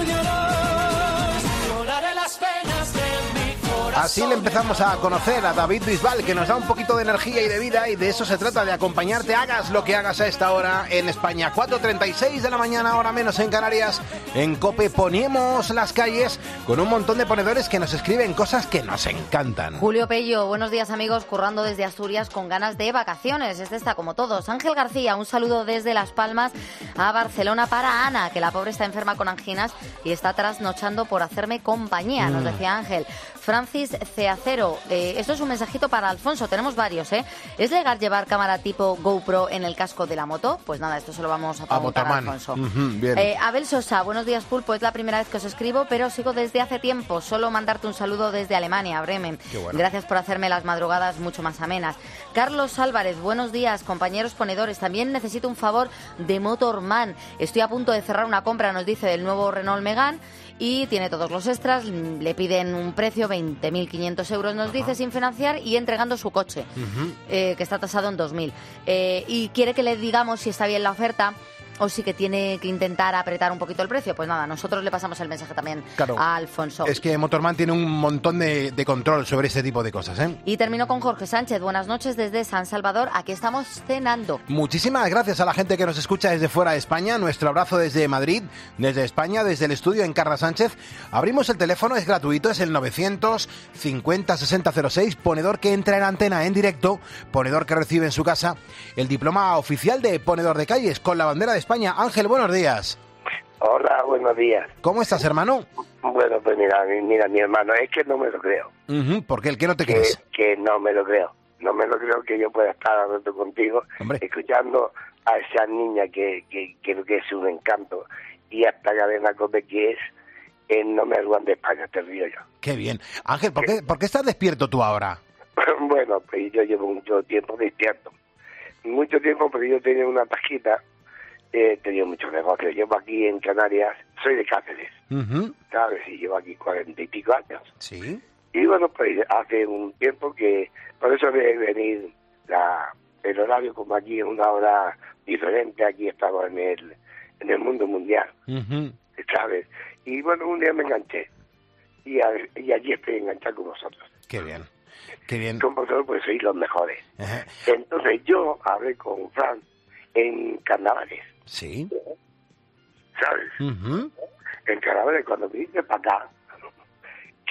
extrañarás. Lloraré las penas de mi corazón. Así le empezamos a conocer a David Bisbal, que nos da un poquito de energía y de vida, y de eso se trata, de acompañarte, hagas lo que hagas a esta hora en España. cuatro treinta y seis de la mañana, hora menos en Canarias. En COPE ponemos las calles con un montón de ponedores que nos escriben cosas que nos encantan. Julio Pello, buenos días amigos, currando desde Asturias con ganas de vacaciones. Este está como todos. Ángel García, un saludo desde Las Palmas a Barcelona para Ana, que la pobre está enferma con anginas y está trasnochando por hacerme compañía, nos Mm. decía Ángel. Francis Ceacero, eh, esto es un mensajito para Alfonso, tenemos varios, ¿eh? ¿Es legal llevar cámara tipo GoPro en el casco de la moto? Pues nada, esto se lo vamos a A preguntar a Botamán. Alfonso. Ujú, bien. Eh, Abel Sosa, buenos días Pulpo, es la primera vez que os escribo, pero sigo desde hace tiempo. Solo mandarte un saludo desde Alemania, Bremen. Qué bueno. Gracias por hacerme las madrugadas mucho más amenas. Carlos Álvarez, buenos días, compañeros ponedores. También necesito un favor de Motorman. Estoy a punto de cerrar una compra, nos dice, del nuevo Renault Megane. Y tiene todos los extras, le piden un precio, veinte mil quinientos euros, nos dice, sin financiar y entregando su coche, eh, que está tasado en dos mil. Eh, y quiere que le digamos si está bien la oferta o si que tiene que intentar apretar un poquito el precio. Pues nada, nosotros le pasamos el mensaje también Claro. a Alfonso. Es que Motorman tiene un montón de, de control sobre este tipo de cosas, ¿eh? Y termino con Jorge Sánchez. Buenas noches desde San Salvador. Aquí estamos cenando. Muchísimas gracias a la gente que nos escucha desde fuera de España. Nuestro abrazo desde Madrid, desde España, desde el estudio en Carla Sánchez. Abrimos el teléfono, es gratuito, es el novecientos cincuenta sesenta cero seis. Ponedor que entra en antena en directo, ponedor que recibe en su casa el diploma oficial de ponedor de calles con la bandera de España. Ángel, buenos días. Hola, buenos días. ¿Cómo estás, hermano? Bueno, pues mira, mi- mira, mi hermano, es que no me lo creo. Ujú, ¿por qué? ¿El qué no te Que, crees? que no me lo creo. No me lo creo que yo pueda estar hablando contigo, Hombre. escuchando a esa niña que, que creo que es un encanto, y hasta Cadena Cope, que es el número uno de España, te río yo. Qué bien. Ángel, ¿por qué, ¿por qué estás despierto tú ahora? Bueno, pues yo llevo mucho tiempo despierto. Mucho tiempo, porque yo tenía una tajita, he tenido muchos negocios. Llevo aquí en Canarias, soy de Cáceres, Ujú, ¿sabes? Y llevo aquí cuarenta y pico años. sí. Y bueno, pues hace un tiempo que, por eso debe venir la, el horario como aquí, en una hora diferente. Aquí estamos en el, en el mundo mundial, Ujú. ¿sabes? Y bueno, un día me enganché. Y, a- y allí estoy enganchado con vosotros. Qué bien. Qué bien. Con vosotros pues sois los mejores. Ajá. Entonces yo hablé con Fran en carnavales, Sí. ¿sabes? Ujú. En carnavales, cuando viniste para acá, que,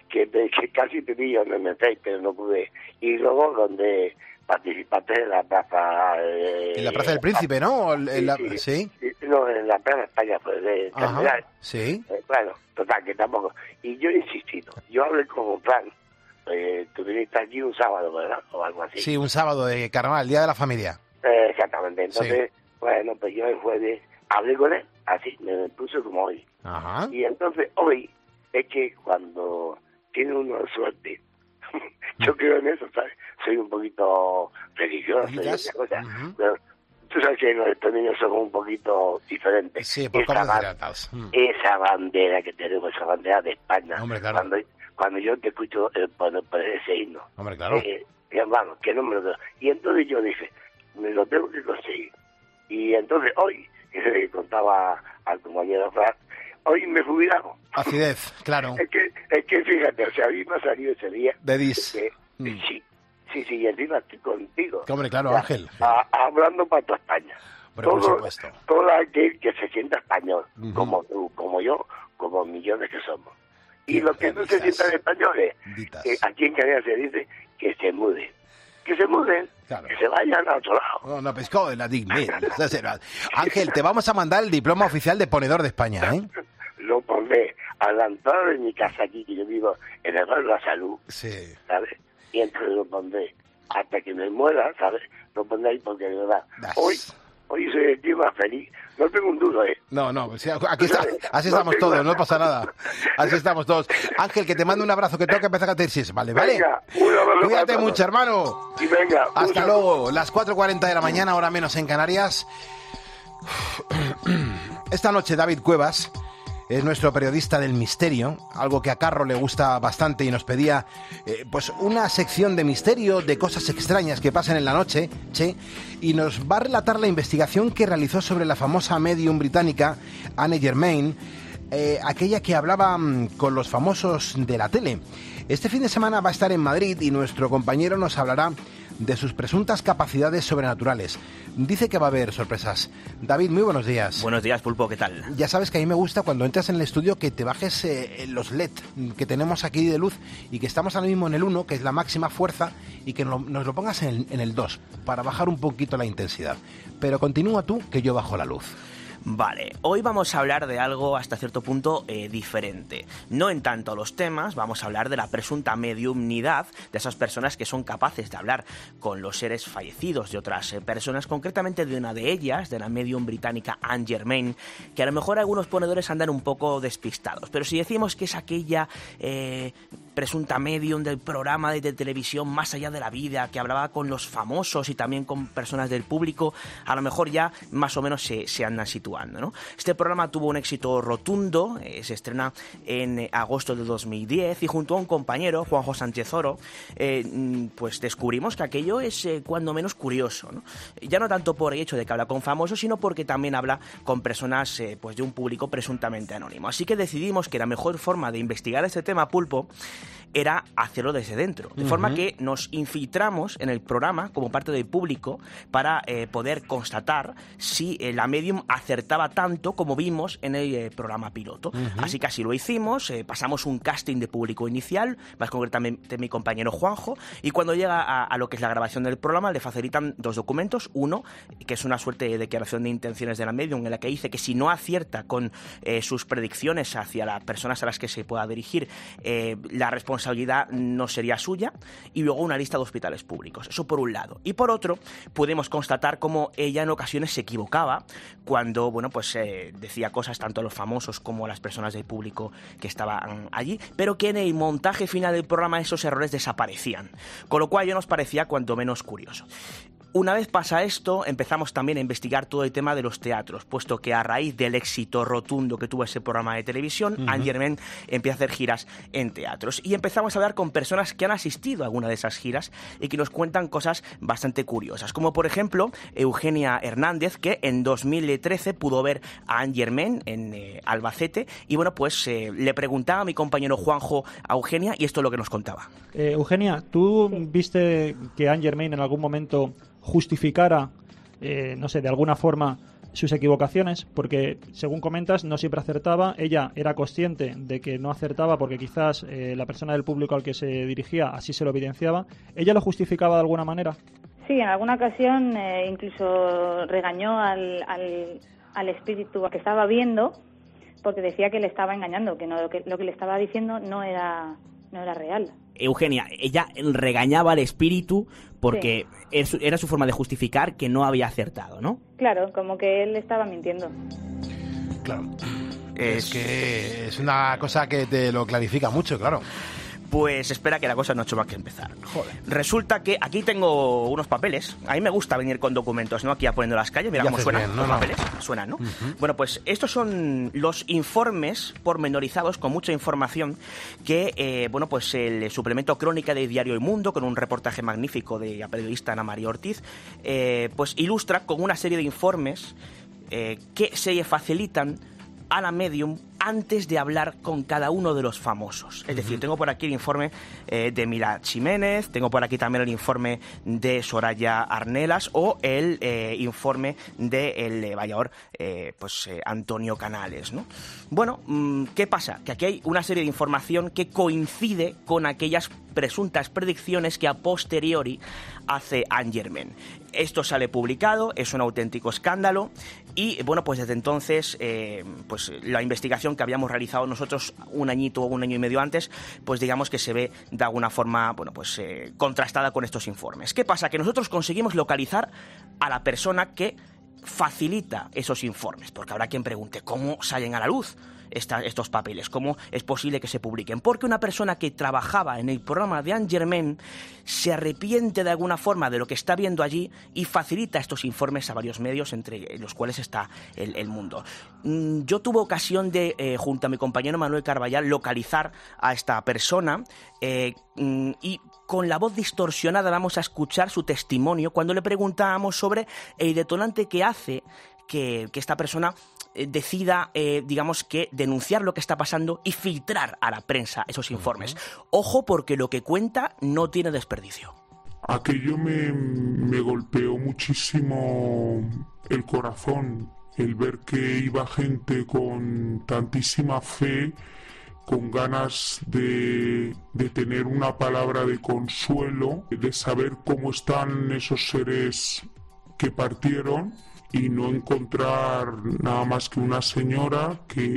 que, que casi te vi donde me metéis, pero no pude. Y luego donde participaste en la plaza... Eh, en la Plaza del Príncipe, ¿no? En sí, la, sí, ¿sí? sí. No, en la Plaza de España, pues, de Catedral. Sí. Eh, bueno, total, que tampoco. Y yo he insistido, yo hablé con plan, eh, tú viniste aquí un sábado, ¿verdad? O algo así. Sí, un sábado de carnaval, el Día de la Familia. Eh, exactamente, entonces, sí. Bueno, pues yo el jueves hablé con él, así, me puse como hoy. Ajá. Y entonces hoy es que cuando tiene uno suerte, yo creo en eso, ¿sabes? Soy un poquito religioso y esa cosa, uh-huh. Pero tú sabes que los niños son un poquito diferentes. Sí, por esa, ban- esa bandera que tenemos, esa bandera de España, Hombre, claro. cuando, cuando yo te escucho eh, por, por ese himno, Hombre, claro. eh, hermano, que no me lo... Y entonces yo dije, me lo tengo que conseguir. Y entonces hoy, que le contaba al compañero Fran, hoy me jubilamos. Acidez, claro. Es que, es que fíjate, o sea, a mí me ha salido ese día. De dis. Que, mm. Sí, sí, sí, y encima estoy contigo. Hombre, claro, o sea, Ángel. A, hablando para toda España. Hombre, todo, por supuesto. Todo aquel que se sienta español, uh-huh. como tú, como yo, como millones que somos. Y Qué los que no se sientan españoles, eh, aquí en Canarias se dice que se muden. Que se muden, claro. Que se vayan a otro lado. No, no, pescado de la dignidad. Ángel, te vamos a mandar el diploma oficial de ponedor de España, ¿eh? Lo pondré a la entrada de mi casa aquí, que yo vivo en el barrio de la Salud, sí. ¿sabes? Y entonces lo pondré hasta que me muera, ¿sabes? Lo pondré ahí porque de verdad, das. hoy... Hoy soy el tío más feliz. No tengo un duro, ¿eh? No, no, aquí está, así estamos no todos, nada. No pasa nada. Así estamos todos. Ángel, que te mando un abrazo, que tengo que empezar a decir, ¿vale? ¿Vale? Venga, un abrazo. Cuídate mucho, hermano. Y venga. Hasta luego. Las cuatro cuarenta de la mañana, hora menos en Canarias. Esta noche David Cuevas es nuestro periodista del misterio, algo que a Carro le gusta bastante y nos pedía eh, pues una sección de misterio, de cosas extrañas que pasan en la noche, che, y nos va a relatar la investigación que realizó sobre la famosa medium británica Anne Germain, eh, aquella que hablaba mm, con los famosos de la tele. Este fin de semana va a estar en Madrid y nuestro compañero nos hablará de sus presuntas capacidades sobrenaturales. Dice que va a haber sorpresas. David, muy buenos días. Buenos días, Pulpo, ¿qué tal? Ya sabes que a mí me gusta cuando entras en el estudio que te bajes eh, los L E D que tenemos aquí de luz y que estamos ahora mismo en el uno, que es la máxima fuerza, y que no, nos lo pongas en el, en el dos, para bajar un poquito la intensidad. Pero continúa tú, que yo bajo la luz. Vale, hoy vamos a hablar de algo hasta cierto punto eh, diferente. No en tanto los temas, vamos a hablar de la presunta mediumnidad de esas personas que son capaces de hablar con los seres fallecidos de otras eh, personas, concretamente de una de ellas, de la medium británica Anne Germain, que a lo mejor algunos ponedores andan un poco despistados, pero si decimos que es aquella eh, presunta medium del programa de, de televisión Más allá de la vida, que hablaba con los famosos y también con personas del público, a lo mejor ya más o menos se, se andan situando. ¿No? Este programa tuvo un éxito rotundo, eh, se estrena en eh, agosto de dos mil diez y junto a un compañero, Juanjo Sánchez Oro, eh, pues descubrimos que aquello es eh, cuando menos curioso, ¿no? Ya no tanto por el hecho de que habla con famosos, sino porque también habla con personas eh, pues de un público presuntamente anónimo. Así que decidimos que la mejor forma de investigar este tema, Pulpo, era hacerlo desde dentro, de uh-huh. forma que nos infiltramos en el programa como parte del público para eh, poder constatar si eh, la medium acertaba tanto como vimos en el eh, programa piloto. Uh-huh. Así que así lo hicimos, eh, pasamos un casting de público inicial, más concretamente mi compañero Juanjo, y cuando llega a, a lo que es la grabación del programa le facilitan dos documentos, uno que es una suerte de declaración de intenciones de la medium en la que dice que si no acierta con eh, sus predicciones hacia las personas a las que se pueda dirigir, eh, la responsabilidad no sería suya, y luego una lista de hospitales públicos. Eso por un lado. Y por otro, podemos constatar cómo ella en ocasiones se equivocaba cuando, bueno, pues eh, decía cosas tanto a los famosos como a las personas del público que estaban allí, pero que en el montaje final del programa esos errores desaparecían. Con lo cual ya nos parecía cuanto menos curioso. Una vez pasa esto, empezamos también a investigar todo el tema de los teatros, puesto que a raíz del éxito rotundo que tuvo ese programa de televisión, uh-huh. Anne Germain empieza a hacer giras en teatros. Y empezamos a hablar con personas que han asistido a alguna de esas giras y que nos cuentan cosas bastante curiosas, como por ejemplo Eugenia Hernández, que en dos mil trece pudo ver a Anne Germain en eh, Albacete, y bueno, pues eh, le preguntaba a mi compañero Juanjo a Eugenia, y esto es lo que nos contaba. Eh, Eugenia, ¿tú viste que Anne Germain en algún momento justificara, eh, no sé, de alguna forma sus equivocaciones, porque según comentas no siempre acertaba. Ella era consciente de que no acertaba porque quizás eh, la persona del público al que se dirigía así se lo evidenciaba. ¿Ella lo justificaba de alguna manera? Sí, en alguna ocasión eh, incluso regañó al, al, al espíritu que estaba viendo, porque decía que le estaba engañando, que, no, lo, que lo que le estaba diciendo no era, no era real. Eugenia, ella regañaba al espíritu porque sí. Era su forma de justificar que no había acertado, ¿no? Claro, como que él estaba mintiendo. Claro. Es, es que es una cosa que te lo clarifica mucho, claro. Pues espera que la cosa no ha hecho más que empezar. Joder. Resulta que aquí tengo unos papeles. A mí me gusta venir con documentos, ¿no? Aquí a poniendo las calles. Mira cómo suenan bien, ¿no? los no. papeles. Suenan, ¿no? Uh-huh. Bueno, pues estos son los informes pormenorizados con mucha información que, eh, bueno, pues el suplemento Crónica de Diario El Mundo, con un reportaje magnífico de la periodista Ana María Ortiz, eh, pues ilustra con una serie de informes eh, que se facilitan a la medium antes de hablar con cada uno de los famosos. Es decir, tengo por aquí el informe eh, de Mila Jiménez, tengo por aquí también el informe de Soraya Arnelas o el eh, informe del de vallador eh, pues, eh, Antonio Canales, ¿no? Bueno, ¿qué pasa? Que aquí hay una serie de información que coincide con aquellas presuntas predicciones que a posteriori hace Anne Germain. Esto sale publicado, es un auténtico escándalo y, bueno, pues desde entonces, eh, pues la investigación que habíamos realizado nosotros un añito o un año y medio antes, pues digamos que se ve de alguna forma, bueno, pues eh, contrastada con estos informes. ¿Qué pasa? Que nosotros conseguimos localizar a la persona que facilita esos informes, porque habrá quien pregunte cómo salen a la luz esta, estos papeles, cómo es posible que se publiquen. Porque una persona que trabajaba en el programa de Anne Germain se arrepiente de alguna forma de lo que está viendo allí y facilita estos informes a varios medios, entre los cuales está el, el Mundo. Yo tuve ocasión de, eh, junto a mi compañero Manuel Carballal, localizar a esta persona eh, y con la voz distorsionada vamos a escuchar su testimonio cuando le preguntábamos sobre el detonante que hace que, que esta persona eh, decida, eh, digamos que, denunciar lo que está pasando y filtrar a la prensa esos informes. Uh-huh. Ojo, porque lo que cuenta no tiene desperdicio. Aquello me, me golpeó muchísimo el corazón, el ver que iba gente con tantísima fe, con ganas de, de tener una palabra de consuelo, de saber cómo están esos seres que partieron y no encontrar nada más que una señora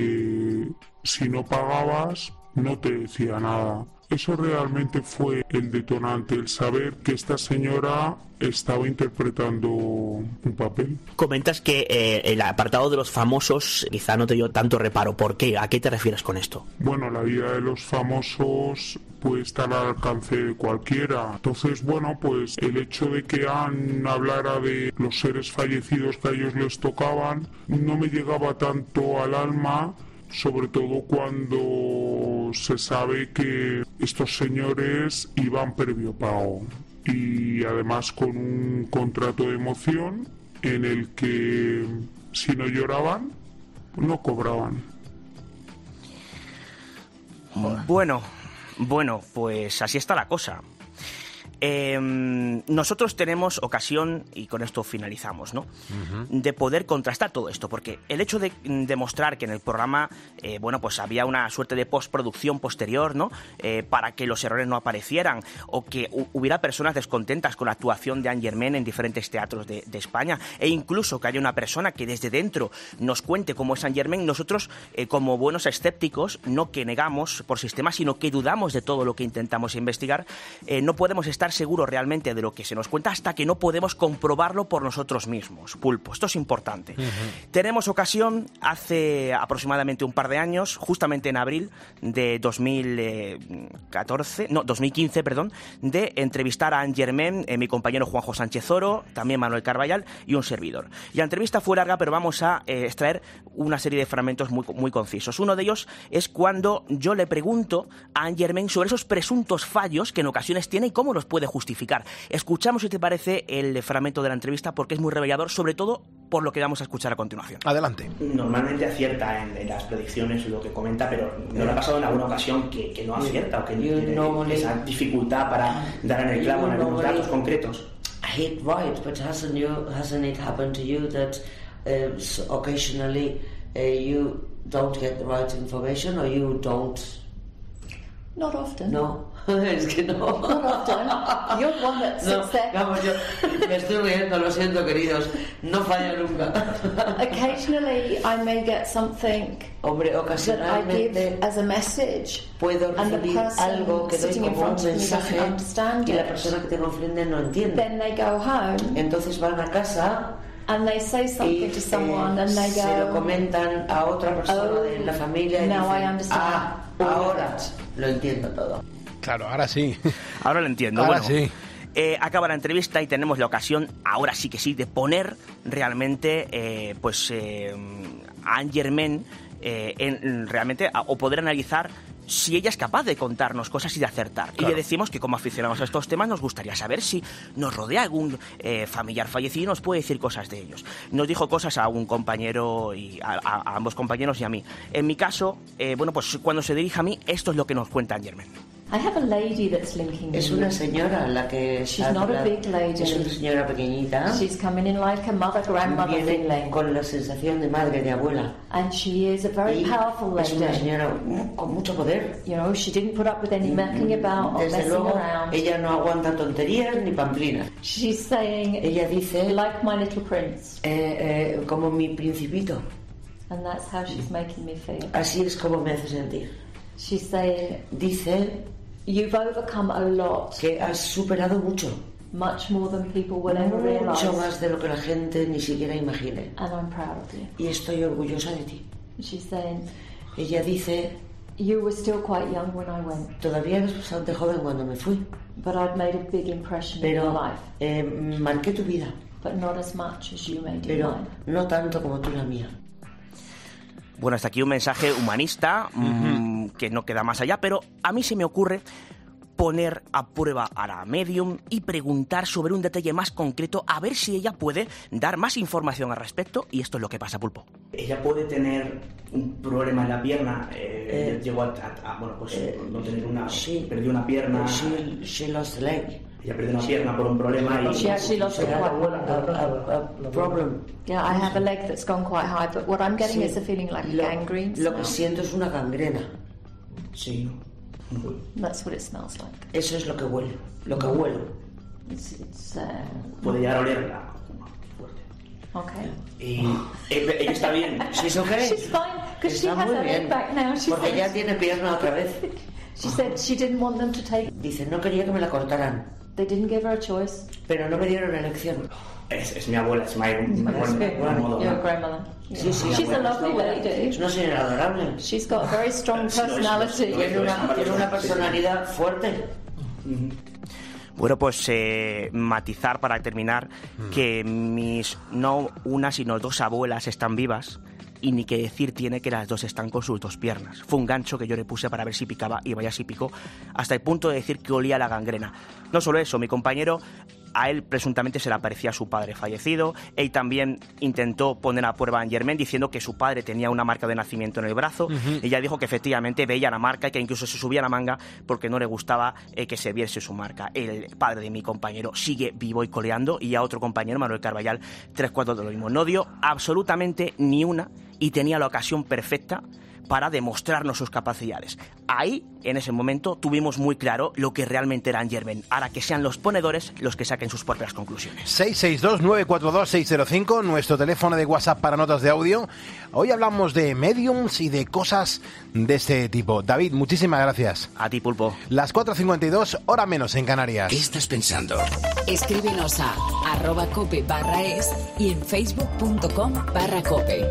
que si no pagabas no te decía nada. Eso realmente fue el detonante, el saber que esta señora estaba interpretando un papel. Comentas que eh, el apartado de los famosos quizá no te dio tanto reparo. ¿Por qué? ¿A qué te refieres con esto? Bueno, la vida de los famosos puede estar al alcance de cualquiera. Entonces, bueno, pues el hecho de que Anne hablara de los seres fallecidos que a ellos les tocaban no me llegaba tanto al alma, sobre todo cuando se sabe que estos señores iban previo pago y además con un contrato de emoción en el que si no lloraban no cobraban. Bueno, bueno, pues así está la cosa. Eh, nosotros tenemos ocasión, y con esto finalizamos, ¿no? Uh-huh. De poder contrastar todo esto, porque el hecho de demostrar que en el programa, eh, bueno, pues había una suerte de postproducción posterior, ¿no? Eh, para que los errores no aparecieran, o que hu- hubiera personas descontentas con la actuación de Anne Germain en diferentes teatros de, de España, e incluso que haya una persona que desde dentro nos cuente cómo es Anne Germain, nosotros, eh, como buenos escépticos, no que negamos por sistema, sino que dudamos de todo lo que intentamos investigar, eh, no podemos estar seguro realmente de lo que se nos cuenta hasta que no podemos comprobarlo por nosotros mismos. Pulpo, esto es importante. Uh-huh. Tenemos ocasión hace aproximadamente un par de años, justamente en abril de dos mil catorce, no, dos mil quince, perdón, de entrevistar a Anne Germain, eh, mi compañero Juanjo Sánchez Oro, también Manuel Carballal y un servidor. Y la entrevista fue larga, pero vamos a eh, extraer una serie de fragmentos muy, muy concisos. Uno de ellos es cuando yo le pregunto a Anne Germain sobre esos presuntos fallos que en ocasiones tiene y cómo los puede justificar. Escuchamos, si te parece, el fragmento de la entrevista porque es muy revelador, sobre todo por lo que vamos a escuchar a continuación. Adelante. Normalmente acierta en, en las predicciones y lo que comenta, pero ¿no le ha pasado en alguna ocasión que, que no acierta o que tiene esa dificultad para dar en el clavo en algunos datos concretos? I hate right, but hasn't you hasn't it happened to you that uh, so occasionally uh, you don't get the right information or you don't? Not often. No. Es que no. Not often. You're one that sits No, there. vamos, yo me estoy riendo, lo siento, queridos. No falla nunca. Occasionally I may get something Hombre, that I ocasionalmente give as a message. puedo and the recibir person algo que doy sitting in como un front of me doesn't mensaje understand y la it. persona que tengo enfrente no entiende. Then they go home Entonces van a casa and they say something y to someone eh, and they se lo go, comentan a otra persona "Oh, de la familia y now I dicen, understand ah, all of ahora it." lo entiendo todo. Claro, ahora sí. Ahora lo entiendo. Ahora bueno, sí. eh, acaba la entrevista y tenemos la ocasión, ahora sí que sí, de poner realmente eh, pues eh, a Anne Germain eh, en, realmente a, o poder analizar si ella es capaz de contarnos cosas y de acertar. Claro. Y le decimos que como aficionados a estos temas nos gustaría saber si nos rodea algún eh, familiar fallecido y nos puede decir cosas de ellos. Nos dijo cosas a un compañero, y a, a- a ambos compañeros y a mí. En mi caso, eh, bueno, pues cuando se dirige a mí, esto es lo que nos cuenta Anne Germain. I have a lady that's linking Es me. una señora la que She's está not a la- big lady. es una señora pequeñita. She's coming in like a mother, grandmother Viene feeling. con la sensación de madre, de abuela. And she is a very Y powerful es una lady. señora mm, con mucho poder. You know, she didn't put up with any mucking about or Desde messing luego, around. ella no aguanta tonterías ni pamplinas. She's saying, Ella dice, like my little prince. eh, eh, como mi principito. And that's how she's making me feel. Así es como me hace sentir. She's saying, Dice you've overcome a lot. que has superado mucho. Much more than people will ever realize. Mucho más de lo que la gente ni siquiera imagine. And I'm proud of you. Y estoy orgullosa de ti. She's saying, Ella dice, you were still quite young when I went, todavía eres bastante joven cuando me fui, but I'd made a big impression in your pero life. eh, marqué tu vida, But not as much as you made in pero mine. no tanto como tú la mía. Bueno, hasta aquí un mensaje humanista mmm, que no queda más allá, pero a mí se me ocurre poner a prueba a la medium y preguntar sobre un detalle más concreto, a ver si ella puede dar más información al respecto, y esto es lo que pasa, Pulpo. Ella puede tener un problema en la pierna, eh, Eh, llegó a, a- a, bueno, pues eh, no tener una, sí. perdió una pierna, She, she lost the leg. ella perdió una pierna por un problema y She actually lost it She had quite a, a- a problem. Yeah, I have a leg that's gone quite high, but what I'm getting Sí. is a feeling like Lo- gangrene. Lo que smell. siento es una gangrena. sí, That's what it smells like. Eso es lo que huelo, lo que huelo. It's, it's uh, puede llegar a olerla. okay. Y ella, ella está bien. ¿Sí o qué? She's fine because she Está has muy her leg bien, back now. She porque said, ya tiene pierna otra vez. she said she didn't want them to take. Dice, no quería que me la cortaran, They didn't give her a choice. pero no me dieron elección. Es, es mi abuela, es mi abuela. Your grandmother. Sí, sí, She's a abuela, lovely abuela. lady. Es una señora adorable. She's got a very strong personality. Tiene una, tiene una personalidad fuerte. Bueno, pues eh, matizar para terminar que mis no una sino dos abuelas están vivas, y ni que decir tiene que las dos están con sus dos piernas. Fue un gancho que yo le puse para ver si picaba, y vaya si picó, hasta el punto de decir que olía la gangrena. No solo eso, mi compañero, a él presuntamente se le aparecía su padre fallecido. Él también intentó poner a prueba a Anne Germain diciendo que su padre tenía una marca de nacimiento en el brazo. Ujú. Ella dijo que efectivamente veía la marca y que incluso se subía la manga porque no le gustaba eh, que se viese su marca. El padre de mi compañero sigue vivo y coleando, y a otro compañero, Manuel Carballal, tres cuartos de lo mismo. No dio absolutamente ni una, y tenía la ocasión perfecta para demostrarnos sus capacidades. Ahí, en ese momento, tuvimos muy claro lo que realmente era Anne Germain. Ahora que sean los ponedores los que saquen sus propias conclusiones. seis seis dos, nueve cuatro dos, seis cero cinco, nuestro teléfono de WhatsApp para notas de audio. Hoy hablamos de mediums y de cosas de este tipo. David, muchísimas gracias. A ti, Pulpo. Las cuatro cincuenta y dos, hora menos en Canarias. ¿Qué estás pensando? Escríbenos a arroba cope barra es y en facebook punto com barra cope.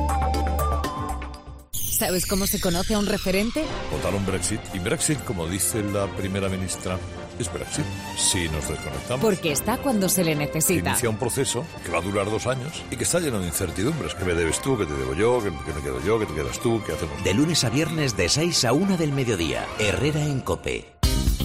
¿Sabes cómo se conoce a un referente? Votaron Brexit y Brexit, como dice la primera ministra, es Brexit. Si nos desconectamos. Porque está cuando se le necesita. Inicia un proceso que va a durar dos años y que está lleno de incertidumbres. ¿Qué me debes tú? ¿Qué te debo yo? ¿Qué, qué me quedo yo? ¿Qué te quedas tú? ¿Qué hacemos? De lunes a viernes de seis a una del mediodía. Herrera en COPE.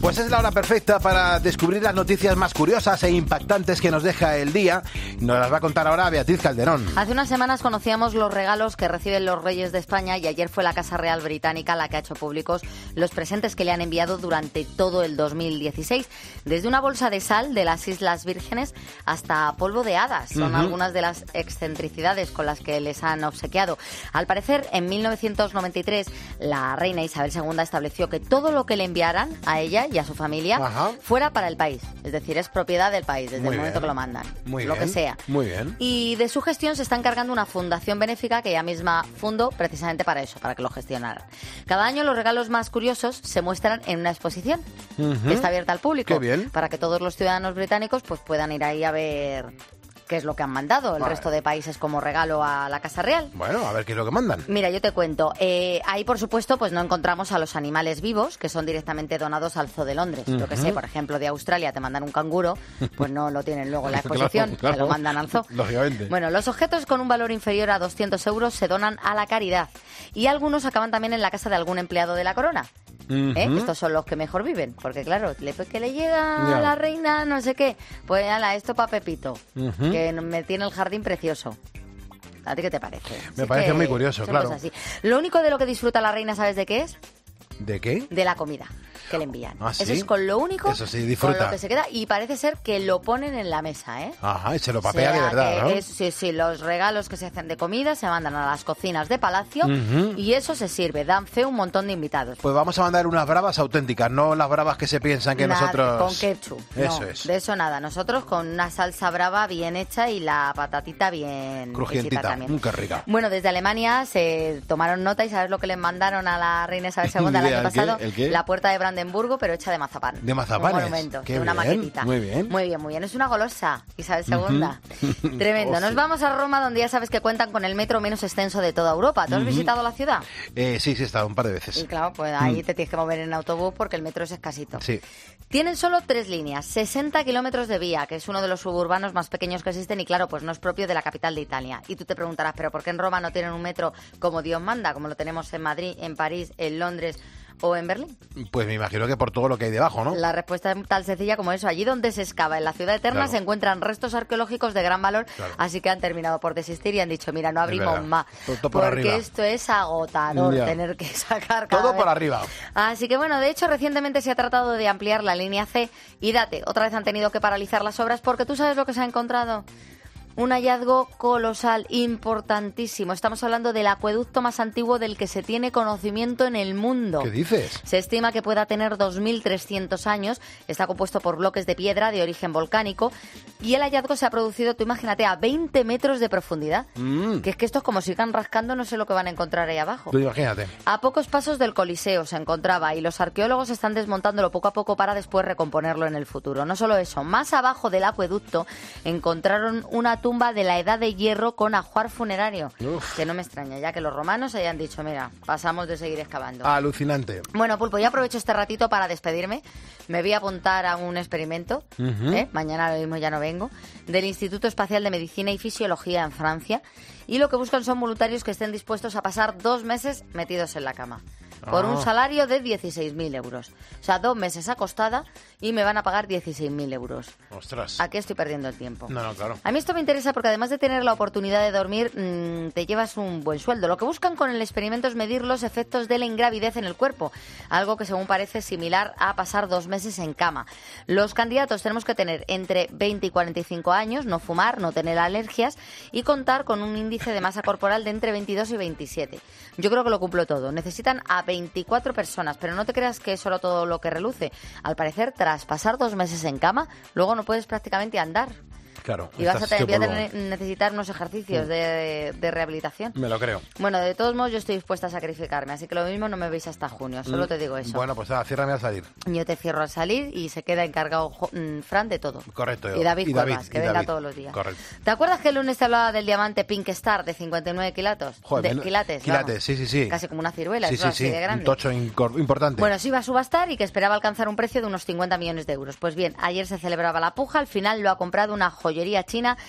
Pues es la hora perfecta para descubrir las noticias más curiosas e impactantes que nos deja el día. Nos las va a contar ahora Beatriz Calderón. Hace unas semanas conocíamos los regalos que reciben los reyes de España y ayer fue la Casa Real Británica la que ha hecho públicos los presentes que le han enviado durante todo el dos mil dieciséis. Desde una bolsa de sal de las Islas Vírgenes hasta polvo de hadas. Son uh-huh. algunas de las excentricidades con las que les han obsequiado. Al parecer, en mil novecientos noventa y tres, la reina Isabel segunda estableció que todo lo que le enviaran a ella y a su familia Ajá. fuera para el país. Es decir, es propiedad del país desde Muy el momento bien. que lo mandan. Muy lo bien. que sea. Muy bien. Y de su gestión se está encargando una fundación benéfica que ella misma fundó precisamente para eso, para que lo gestionaran. Cada año los regalos más curiosos se muestran en una exposición uh-huh. que está abierta al público. Qué bien. Para que todos los ciudadanos británicos pues puedan ir ahí a ver qué es lo que han mandado el vale. resto de países como regalo a la Casa Real. Bueno, a ver qué es lo que mandan. Mira, yo te cuento. Eh, ahí, por supuesto, pues no encontramos a los animales vivos que son directamente donados al Zoo de Londres. Uh-huh. Yo que sé, por ejemplo, de Australia te mandan un canguro, pues no lo tienen luego en la exposición, claro, claro. te lo mandan al zoo. Lógicamente. Bueno, los objetos con un valor inferior a doscientos euros se donan a la caridad y algunos acaban también en la casa de algún empleado de la corona. Uh-huh. ¿Eh? Estos son los que mejor viven, porque claro, le, pues que le llega yeah. a la reina no sé qué, pues ala, esto para Pepito, uh-huh. que me tiene el jardín precioso. ¿A ti qué te parece? Me Así parece muy curioso, claro. Así. Lo único de lo que disfruta la reina, ¿sabes de qué es? ¿De qué? De la comida que le envían. ¿Ah, sí? Eso es con lo único Eso sí, disfruta. con lo que se queda y parece ser que lo ponen en la mesa, ¿eh? Ajá, y se lo papea o sea, de verdad, ¿no? Es, sí, sí, los regalos que se hacen de comida se mandan a las cocinas de palacio uh-huh. y eso se sirve, dan fe un montón de invitados. Pues vamos a mandar unas bravas auténticas, no las bravas que se piensan que nada, nosotros... Con ketchup. Eso no, es. De eso nada, nosotros con una salsa brava bien hecha y la patatita bien... Crujientita, también. qué rica. Bueno, desde Alemania se tomaron nota y ¿sabes lo que les mandaron a la reina Isabel segunda el año pasado? ¿El qué? La puerta de Brandenburgo, pero hecha de mazapán. De mazapanes. Un monumento, Qué de una bien, maquetita. Muy bien. Muy bien, muy bien. Es una golosa, Isabel segunda. Uh-huh. Tremendo. Oh, Nos sí. vamos a Roma, donde ya sabes que cuentan con el metro menos extenso de toda Europa. ¿Tú has Uh-huh. visitado la ciudad? Eh, sí, sí, he estado un par de veces. Y claro, pues ahí Mm. te tienes que mover en autobús porque el metro es escasito. Sí. Tienen solo tres líneas, sesenta kilómetros de vía, que es uno de los suburbanos más pequeños que existen y claro, pues no es propio de la capital de Italia. Y tú te preguntarás, ¿pero por qué en Roma no tienen un metro como Dios manda, como lo tenemos en Madrid, en París, en Londres o en Berlín? Pues me imagino que por todo lo que hay debajo, ¿no? La respuesta es tan sencilla como eso. Allí donde se excava, en la ciudad eterna, Claro. se encuentran restos arqueológicos de gran valor, Claro. así que han terminado por desistir y han dicho, mira, no Es abrimos verdad. más, Todo- todo por porque arriba. esto es agotador, Ya. tener que sacar cada Todo vez. por arriba. Así que bueno, de hecho recientemente se ha tratado de ampliar la línea C y date, otra vez han tenido que paralizar las obras porque tú sabes lo que se ha encontrado. Un hallazgo colosal, importantísimo. Estamos hablando del acueducto más antiguo del que se tiene conocimiento en el mundo. ¿Qué dices? Se estima que pueda tener dos mil trescientos años. Está compuesto por bloques de piedra de origen volcánico. Y el hallazgo se ha producido, tú imagínate, a veinte metros de profundidad. Mm. Que es que estos, como sigan rascando, no sé lo que van a encontrar ahí abajo. Tú imagínate. A pocos pasos del Coliseo se encontraba y los arqueólogos están desmontándolo poco a poco para después recomponerlo en el futuro. No solo eso, más abajo del acueducto encontraron una tumba de la Edad de Hierro con ajuar funerario. Uf. Que no me extraña, ya que los romanos hayan dicho, mira, pasamos de seguir excavando. Alucinante. Bueno, Pulpo, ya aprovecho este ratito para despedirme. Me voy a apuntar a un experimento, Ujú. ¿eh? Mañana lo mismo ya no vengo, del Instituto Espacial de Medicina y Fisiología en Francia. Y lo que buscan son voluntarios que estén dispuestos a pasar dos meses metidos en la cama. Por Ah. un salario de dieciséis mil euros. O sea, dos meses acostada y me van a pagar dieciséis mil euros. Ostras. Aquí estoy perdiendo el tiempo. No, no, claro. A mí esto me interesa porque además de tener la oportunidad de dormir, mmm, te llevas un buen sueldo. Lo que buscan con el experimento es medir los efectos de la ingravidez en el cuerpo, algo que según parece similar a pasar dos meses en cama. Los candidatos tenemos que tener entre veinte y cuarenta y cinco años, no fumar, no tener alergias y contar con un índice de masa corporal de entre veintidós y veintisiete. Yo creo que lo cumplo todo. Necesitan a veinticuatro personas, pero no te creas que es solo todo lo que reluce. Al parecer, tras pasar dos meses en cama, luego no puedes prácticamente andar. Claro. Y vas a estás tener, hecho voy a polvo. tener- necesitar unos ejercicios de, de rehabilitación. Me lo creo. Bueno, de todos modos yo estoy dispuesta a sacrificarme, así que lo mismo no me veis hasta junio, solo te digo eso. Bueno, pues nada, ciérrame al salir. Yo te cierro al salir y se queda encargado Jo- mm, Fran de todo. Correcto. Y David y Cuevas, que y venga David. todos los días. Correcto. ¿Te acuerdas que el lunes te hablaba del diamante Pink Star de cincuenta y nueve quilatos? Joder, de men- quilates, quilates, vamos. sí, sí, sí. Casi como una ciruela, Sí, eso sí, así sí. de grande. Un tocho incor- importante. Bueno, se iba a subastar y que esperaba alcanzar un precio de unos cincuenta millones de euros. Pues bien, ayer se celebraba la puja, al final lo ha comprado una joyería china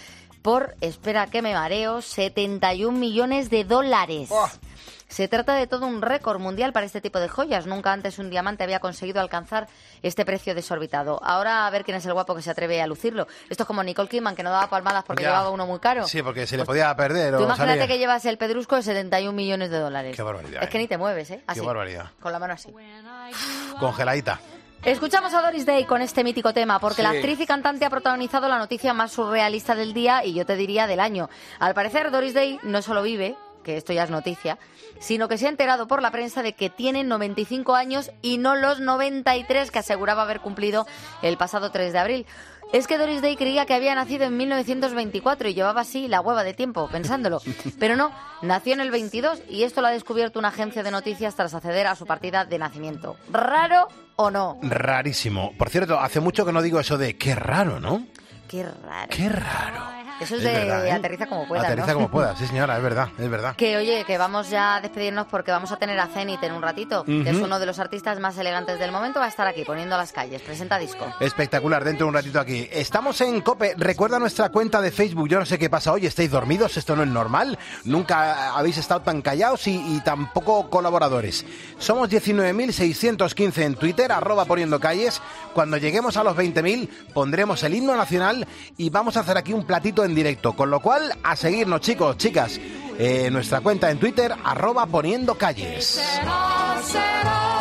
por, espera que me mareo, setenta y un millones de dólares. Oh. Se trata de todo un récord mundial para este tipo de joyas. Nunca antes un diamante había conseguido alcanzar este precio desorbitado. Ahora a ver quién es el guapo que se atreve a lucirlo. Esto es como Nicole Kidman, que no daba palmadas porque ya. llevaba uno muy caro. Sí, porque se le podía perder. Tú o imagínate salir. que llevas el pedrusco de setenta y un millones de dólares. Qué barbaridad. Es que eh. ni te mueves, ¿eh? Así, Qué barbaridad. Con la mano así. Congeladita. Escuchamos a Doris Day con este mítico tema, porque sí. la actriz y cantante ha protagonizado la noticia más surrealista del día y yo te diría del año. Al parecer, Doris Day no solo vive, que esto ya es noticia, sino que se ha enterado por la prensa de que tiene noventa y cinco años y no los noventa y tres que aseguraba haber cumplido el pasado tres de abril. Es que Doris Day creía que había nacido en mil novecientos veinticuatro y llevaba así la hueva de tiempo pensándolo. Pero no, nació en el veintidós y esto lo ha descubierto una agencia de noticias tras acceder a su partida de nacimiento. ¿Raro o no? Rarísimo. Por cierto, hace mucho que no digo eso de qué raro, ¿no? Qué raro. Qué raro. Eso es, es de verdad, ¿eh? aterriza como pueda, Aterriza ¿no? como pueda, sí señora, es verdad, es verdad. Que oye, que vamos ya a despedirnos porque vamos a tener a Zenit en un ratito, uh-huh. que es uno de los artistas más elegantes del momento, va a estar aquí poniendo las calles, presenta disco. Espectacular, dentro de un ratito aquí. Estamos en COPE, recuerda nuestra cuenta de Facebook, yo no sé qué pasa hoy, ¿estáis dormidos? Esto no es normal, nunca habéis estado tan callados y, y tampoco colaboradores. Somos diecinueve mil seiscientos quince en Twitter, arroba poniendo calles. Cuando lleguemos a los veinte mil pondremos el himno nacional y vamos a hacer aquí un platito en directo, con lo cual a seguirnos chicos, chicas, eh, nuestra cuenta en Twitter, arroba poniendo calles. Será, será.